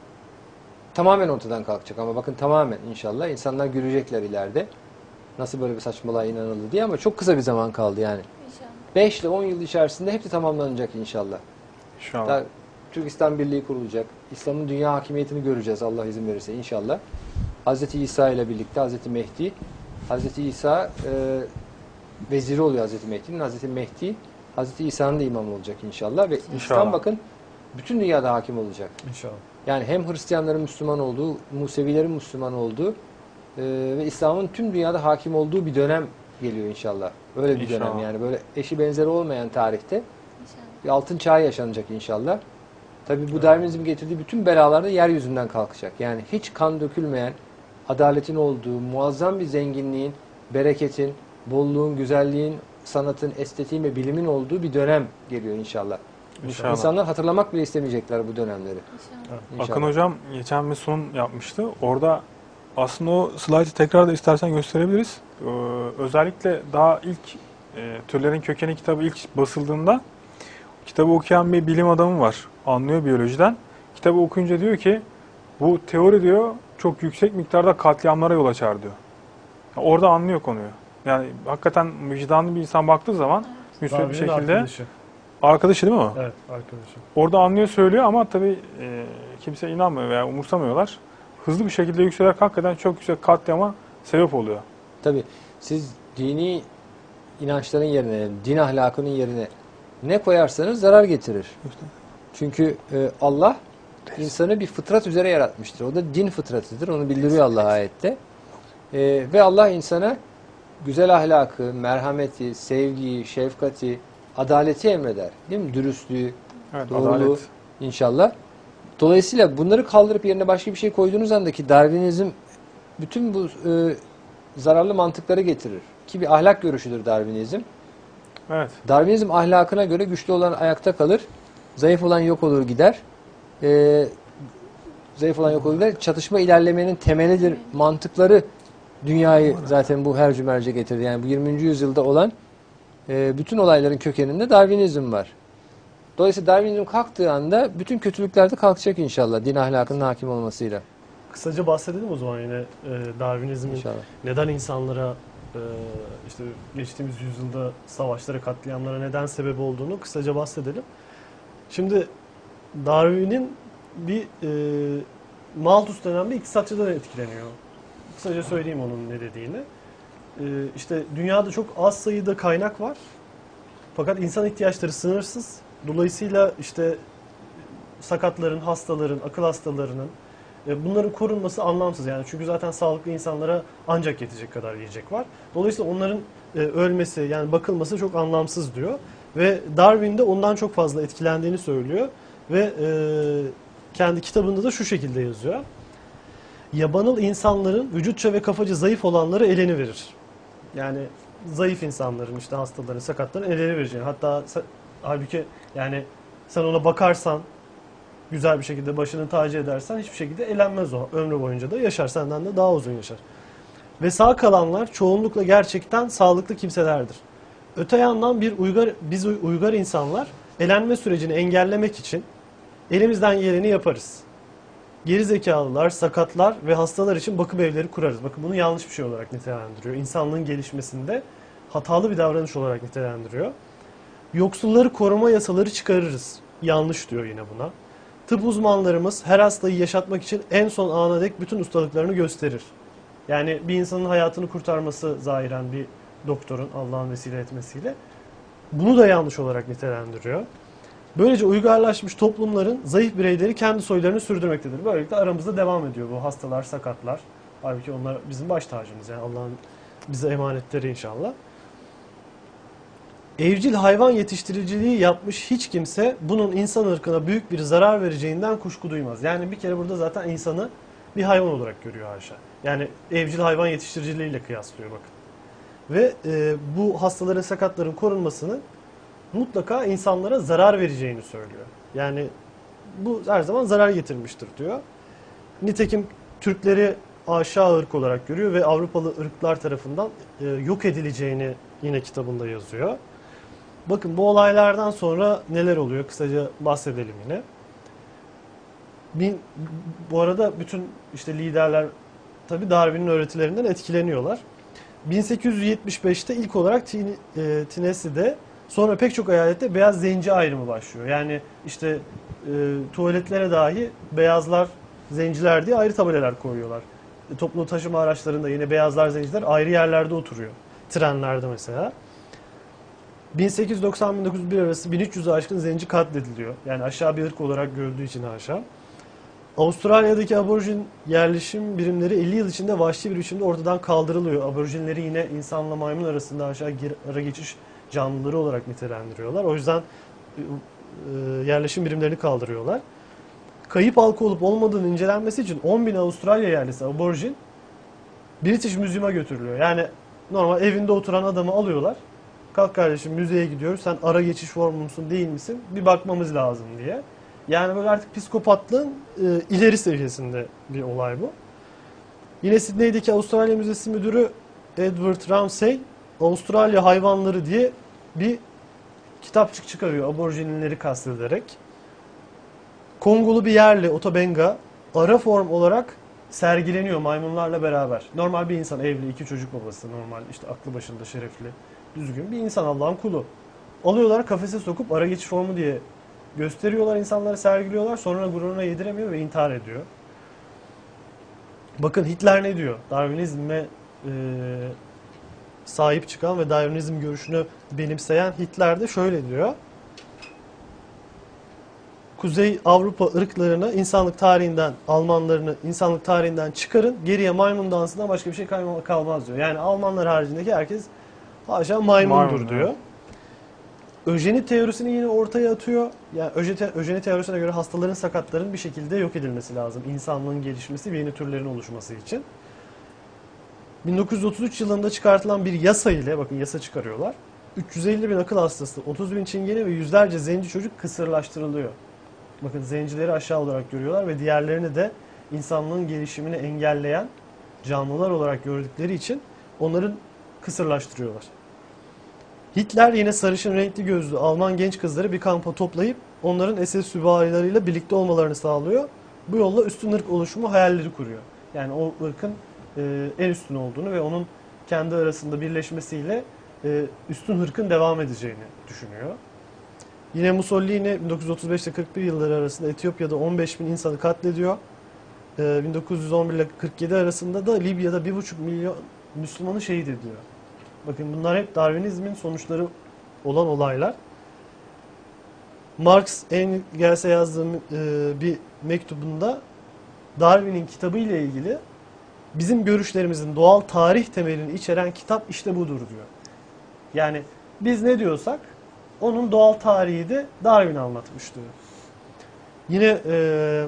tamamen ortadan kalkacak. Ama bakın tamamen inşallah insanlar görecekler ileride. Nasıl böyle bir saçmalığa inanıldı diye ama çok kısa bir zaman kaldı yani. İnşallah. beş ile on yıl içerisinde hepsi tamamlanacak inşallah. İnşallah. Daha Türk İslam Birliği kurulacak. İslam'ın dünya hakimiyetini göreceğiz Allah izin verirse inşallah. Hazreti İsa ile birlikte Hazreti Mehdi, Hazreti İsa e, veziri oluyor Hazreti Mehdi'nin. Hazreti Mehdi, Hazreti İsa'nın da imamı olacak inşallah. Ve İnşallah. İslam bakın bütün dünyada hakim olacak. İnşallah. Yani hem Hristiyanların Müslüman olduğu, Musevilerin Müslüman olduğu e, ve İslam'ın tüm dünyada hakim olduğu bir dönem geliyor inşallah. Öyle bir İnşallah. dönem yani böyle eşi benzeri olmayan tarihte İnşallah. bir altın çağı yaşanacak inşallah. Tabii bu Darwinizm getirdiği bütün belalar da yeryüzünden kalkacak. Yani hiç kan dökülmeyen, adaletin olduğu, muazzam bir zenginliğin, bereketin, bolluğun, güzelliğin, sanatın, estetiğin ve bilimin olduğu bir dönem geliyor inşallah. İnşallah. İnsanlar hatırlamak bile istemeyecekler bu dönemleri. İnşallah. İnşallah. Akın Hocam geçen bir sunum yapmıştı. Orada aslında o slaytı tekrar da istersen gösterebiliriz. Ee, özellikle daha ilk e, Türlerin Kökeni kitabı ilk basıldığında kitabı okuyan bir bilim adamı var. Anlıyor biyolojiden. Kitabı okuyunca diyor ki bu teori diyor çok yüksek miktarda katliamlara yol açar diyor. Yani orada anlıyor konuyu. Yani hakikaten vicdanlı bir insan baktığı zaman müsbet bir Darwin'in şekilde arkadaşı. arkadaşı değil mi o? Evet arkadaşım. Orada anlıyor söylüyor ama tabii e, kimse inanmıyor veya umursamıyorlar. Hızlı bir şekilde yükselerek hakikaten çok yüksek katliama sebep oluyor. Tabii siz dini inançların yerine, din ahlakının yerine ne koyarsanız zarar getirir. Çünkü e, Allah insanı bir fıtrat üzere yaratmıştır. O da din fıtratıdır. Onu bildiriyor Allah ayette. E, ve Allah insana güzel ahlakı, merhameti, sevgiyi, şefkati, adaleti emreder. Değil mi? Dürüstlüğü, Evet, doğruluğu adalet. inşallah. Dolayısıyla bunları kaldırıp yerine başka bir şey koyduğunuz andaki Darwinizm bütün bu e, zararlı mantıkları getirir. Ki bir ahlak görüşüdür Darwinizm. Evet. Darwinizm ahlakına göre güçlü olan ayakta kalır, zayıf olan yok olur gider. E, zayıf olan yok olur gider. Çatışma ilerlemenin temelidir. Mantıkları dünyayı zaten bu hercü merce getirdi. Yani bu yirminci yüzyılda olan e, bütün olayların kökeninde Darwinizm var. Dolayısıyla Darwinizm kalktığı anda bütün kötülükler de kalkacak inşallah din ahlakının hakim olmasıyla. Kısaca bahsedelim o zaman yine e, Darwinizmin İnşallah. neden insanlara e, işte geçtiğimiz yüzyılda savaşlara, katliamlara neden sebep olduğunu kısaca bahsedelim. Şimdi Darwin'in bir e, Malthus denen bir iktisatçıdan etkileniyor. Kısaca söyleyeyim onun ne dediğini. E, işte dünyada çok az sayıda kaynak var. Fakat insan ihtiyaçları sınırsız. Dolayısıyla işte sakatların, hastaların, akıl hastalarının bunların korunması anlamsız yani çünkü zaten sağlıklı insanlara ancak yetecek kadar yiyecek var. Dolayısıyla onların e, ölmesi yani bakılması çok anlamsız diyor ve Darwin de ondan çok fazla etkilendiğini söylüyor ve e, kendi kitabında da şu şekilde yazıyor. Yabanıl insanların vücutça ve kafaca zayıf olanları eleni verir. Yani zayıf insanların işte hastaların, sakatların eleni verir. Hatta halbuki yani sen ona bakarsan güzel bir şekilde başını tacı edersen hiçbir şekilde elenmez o. Ömrü boyunca da yaşar. Senden de daha uzun yaşar. Ve sağ kalanlar çoğunlukla gerçekten sağlıklı kimselerdir. Öte yandan bir uygar, biz uygar insanlar elenme sürecini engellemek için elimizden geleni yaparız. Geri zekalılar, sakatlar ve hastalar için bakım evleri kurarız. Bakın bunu yanlış bir şey olarak nitelendiriyor. İnsanlığın gelişmesinde hatalı bir davranış olarak nitelendiriyor. Yoksulları koruma yasaları çıkarırız. Yanlış diyor yine buna. Tıp uzmanlarımız her hastayı yaşatmak için en son ana dek bütün ustalıklarını gösterir. Yani bir insanın hayatını kurtarması zahiren bir doktorun Allah'ın vesile etmesiyle. Bunu da yanlış olarak nitelendiriyor. Böylece uygarlaşmış toplumların zayıf bireyleri kendi soylarını sürdürmektedir. Böylelikle aramızda devam ediyor bu hastalar, sakatlar. Halbuki onlar bizim baş tacımız yani Allah'ın bize emanetleri inşallah. Evcil hayvan yetiştiriciliği yapmış hiç kimse bunun insan ırkına büyük bir zarar vereceğinden kuşku duymaz. Yani bir kere burada zaten insanı bir hayvan olarak görüyor haşa. Yani evcil hayvan yetiştiriciliğiyle kıyaslıyor bakın. Ve e, bu hastaların, sakatların korunmasının mutlaka insanlara zarar vereceğini söylüyor. Yani bu her zaman zarar getirmiştir diyor. Nitekim Türkleri aşağı ırk olarak görüyor ve Avrupalı ırklar tarafından e, yok edileceğini yine kitabında yazıyor. Bakın bu olaylardan sonra neler oluyor kısaca bahsedelim yine. Bin, bu arada bütün işte liderler tabii Darwin'in öğretilerinden etkileniyorlar. bin sekiz yüz yetmiş beşte ilk olarak Tennessee'de sonra pek çok eyalette beyaz zenci ayrımı başlıyor. Yani işte e, tuvaletlere dahi beyazlar, zenciler diye ayrı tabelalar koyuyorlar. E, toplu taşıma araçlarında yine beyazlar, zenciler ayrı yerlerde oturuyor. Trenlerde mesela. bin sekiz yüz doksan - bin dokuz yüz bir arası bin üç yüz'ü aşkın zenci katlediliyor. Yani aşağı bir ırk olarak görüldüğü için haşa. Avustralya'daki aborjin yerleşim birimleri elli yıl içinde vahşi bir biçimde ortadan kaldırılıyor. Aborjinleri yine insanla maymun arasında aşağı ara geçiş canlıları olarak nitelendiriyorlar. O yüzden yerleşim birimlerini kaldırıyorlar. Kayıp halkı olup olmadığını incelenmesi için on bin Avustralya yerlisi aborjin British Museum'a götürülüyor. Yani normal evinde oturan adamı alıyorlar. Kalk kardeşim müzeye gidiyoruz. Sen ara geçiş formu musun değil misin? Bir bakmamız lazım diye. Yani böyle artık psikopatlığın e, ileri seviyesinde bir olay bu. Yine Sydney'deki Avustralya Müzesi Müdürü Edward Ramsay Avustralya hayvanları diye bir kitapçık çıkarıyor aborjinleri kastederek. Kongolu bir yerli Otobenga ara form olarak sergileniyor maymunlarla beraber. Normal bir insan, evli, iki çocuk babası, normal işte aklı başında şerefli, düzgün bir insan, Allah'ın kulu. Alıyorlar kafese sokup ara geçiş formu diye gösteriyorlar, insanlara sergiliyorlar. Sonra gururuna yediremiyor ve intihar ediyor. Bakın Hitler ne diyor? Darwinizme e, sahip çıkan ve Darwinizm görüşünü benimseyen Hitler de şöyle diyor. Kuzey Avrupa ırklarını insanlık tarihinden, Almanlarını insanlık tarihinden çıkarın, geriye maymun dansından başka bir şey kalmaz diyor. Yani Almanlar haricindeki herkes haşa maymundur Maymun, diyor. evet. Öjeni teorisini yine ortaya atıyor. Yani öjeni, öjeni teorisine göre hastaların, sakatların bir şekilde yok edilmesi lazım. İnsanlığın gelişmesi ve yeni türlerin oluşması için. bin dokuz yüz otuz üç yılında çıkartılan bir yasa ile, bakın yasa çıkarıyorlar. üç yüz elli bin akıl hastası, otuz bin çingene ve yüzlerce zenci çocuk kısırlaştırılıyor. Bakın zencileri aşağı olarak görüyorlar ve diğerlerini de insanlığın gelişimini engelleyen canlılar olarak gördükleri için onların kısırlaştırıyorlar. Hitler yine sarışın renkli gözlü Alman genç kızları bir kampa toplayıp onların S S süvarileriyla birlikte olmalarını sağlıyor. Bu yolla üstün ırk oluşumu hayalleri kuruyor. Yani o ırkın e, en üstün olduğunu ve onun kendi arasında birleşmesiyle e, üstün ırkın devam edeceğini düşünüyor. Yine Mussolini bin dokuz yüz otuz beş ile kırk bir yılları arasında Etiyopya'da on beş bin insanı katlediyor. E, bin dokuz yüz on bir ile kırk yedi arasında da Libya'da bir buçuk milyon Müslümanı şehit ediyor. Bakın bunlar hep Darwinizmin sonuçları olan olaylar. Marx Engels'e yazdığı e, bir mektubunda Darwin'in kitabı ile ilgili bizim görüşlerimizin doğal tarih temelini içeren kitap işte budur diyor. Yani biz ne diyorsak onun doğal tarihi de Darwin anlatmış diyor. Yine e,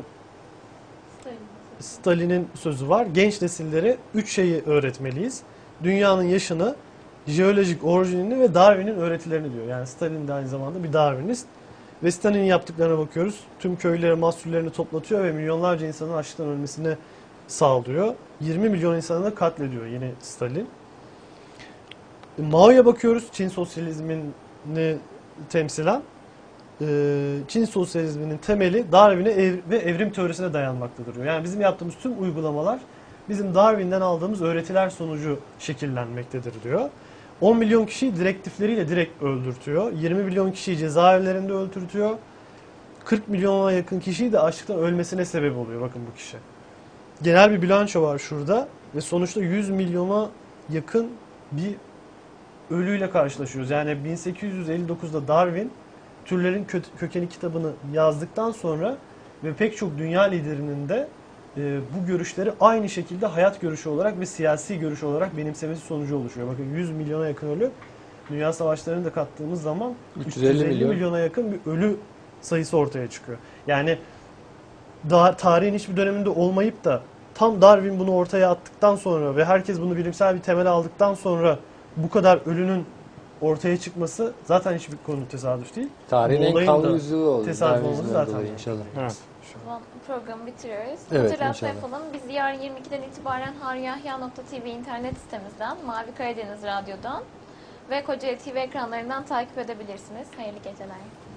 Stalin'in sözü var. Genç nesillere üç şeyi öğretmeliyiz. Dünyanın yaşını, jeolojik orijinini ve Darwin'in öğretilerini diyor. Yani Stalin de aynı zamanda bir Darwinist. Ve Stalin'in yaptıklarına bakıyoruz. Tüm köylere mahsullerini toplatıyor ve milyonlarca insanın açlıktan ölmesini sağlıyor. yirmi milyon insanı da katlediyor yine Stalin. Mao'ya bakıyoruz. Çin sosyalizmini temsilen. Çin sosyalizminin temeli Darwin'e ev ve evrim teorisine dayanmaktadır diyor. Yani bizim yaptığımız tüm uygulamalar bizim Darwin'den aldığımız öğretiler sonucu şekillenmektedir diyor. on milyon kişiyi direktifleriyle direkt öldürtüyor. yirmi milyon kişiyi cezaevlerinde öldürtüyor. kırk milyona yakın kişiyi de açlıktan ölmesine sebep oluyor bakın bu kişi. Genel bir bilanço var şurada ve sonuçta yüz milyona yakın bir ölüyle karşılaşıyoruz. Yani bin sekiz yüz elli dokuzda Darwin Türlerin Kökeni kitabını yazdıktan sonra ve pek çok dünya liderinin de e, bu görüşleri aynı şekilde hayat görüşü olarak ve siyasi görüşü olarak benimsemesi sonucu oluşuyor. Bakın yüz milyona yakın ölü. Dünya savaşlarını da kattığımız zaman üç yüz elli milyon. milyona yakın bir ölü sayısı ortaya çıkıyor. Yani da, tarihin hiçbir döneminde olmayıp da tam Darwin bunu ortaya attıktan sonra ve herkes bunu bilimsel bir temel aldıktan sonra bu kadar ölünün ortaya çıkması zaten hiçbir konu tesadüf değil. Tarihin en Olayın kanlı da yüzüğü oldu. tesadüf olması zaten dolayı inşallah. Evet. O zaman programı bitiriyoruz. Evet, Hatırlatma inşallah. yapalım. Biz yarın yirmi ikiden itibaren haryahya nokta tv internet sitemizden, Mavi Karadeniz Radyo'dan ve Kocaeli T V ekranlarından takip edebilirsiniz. Hayırlı geceler.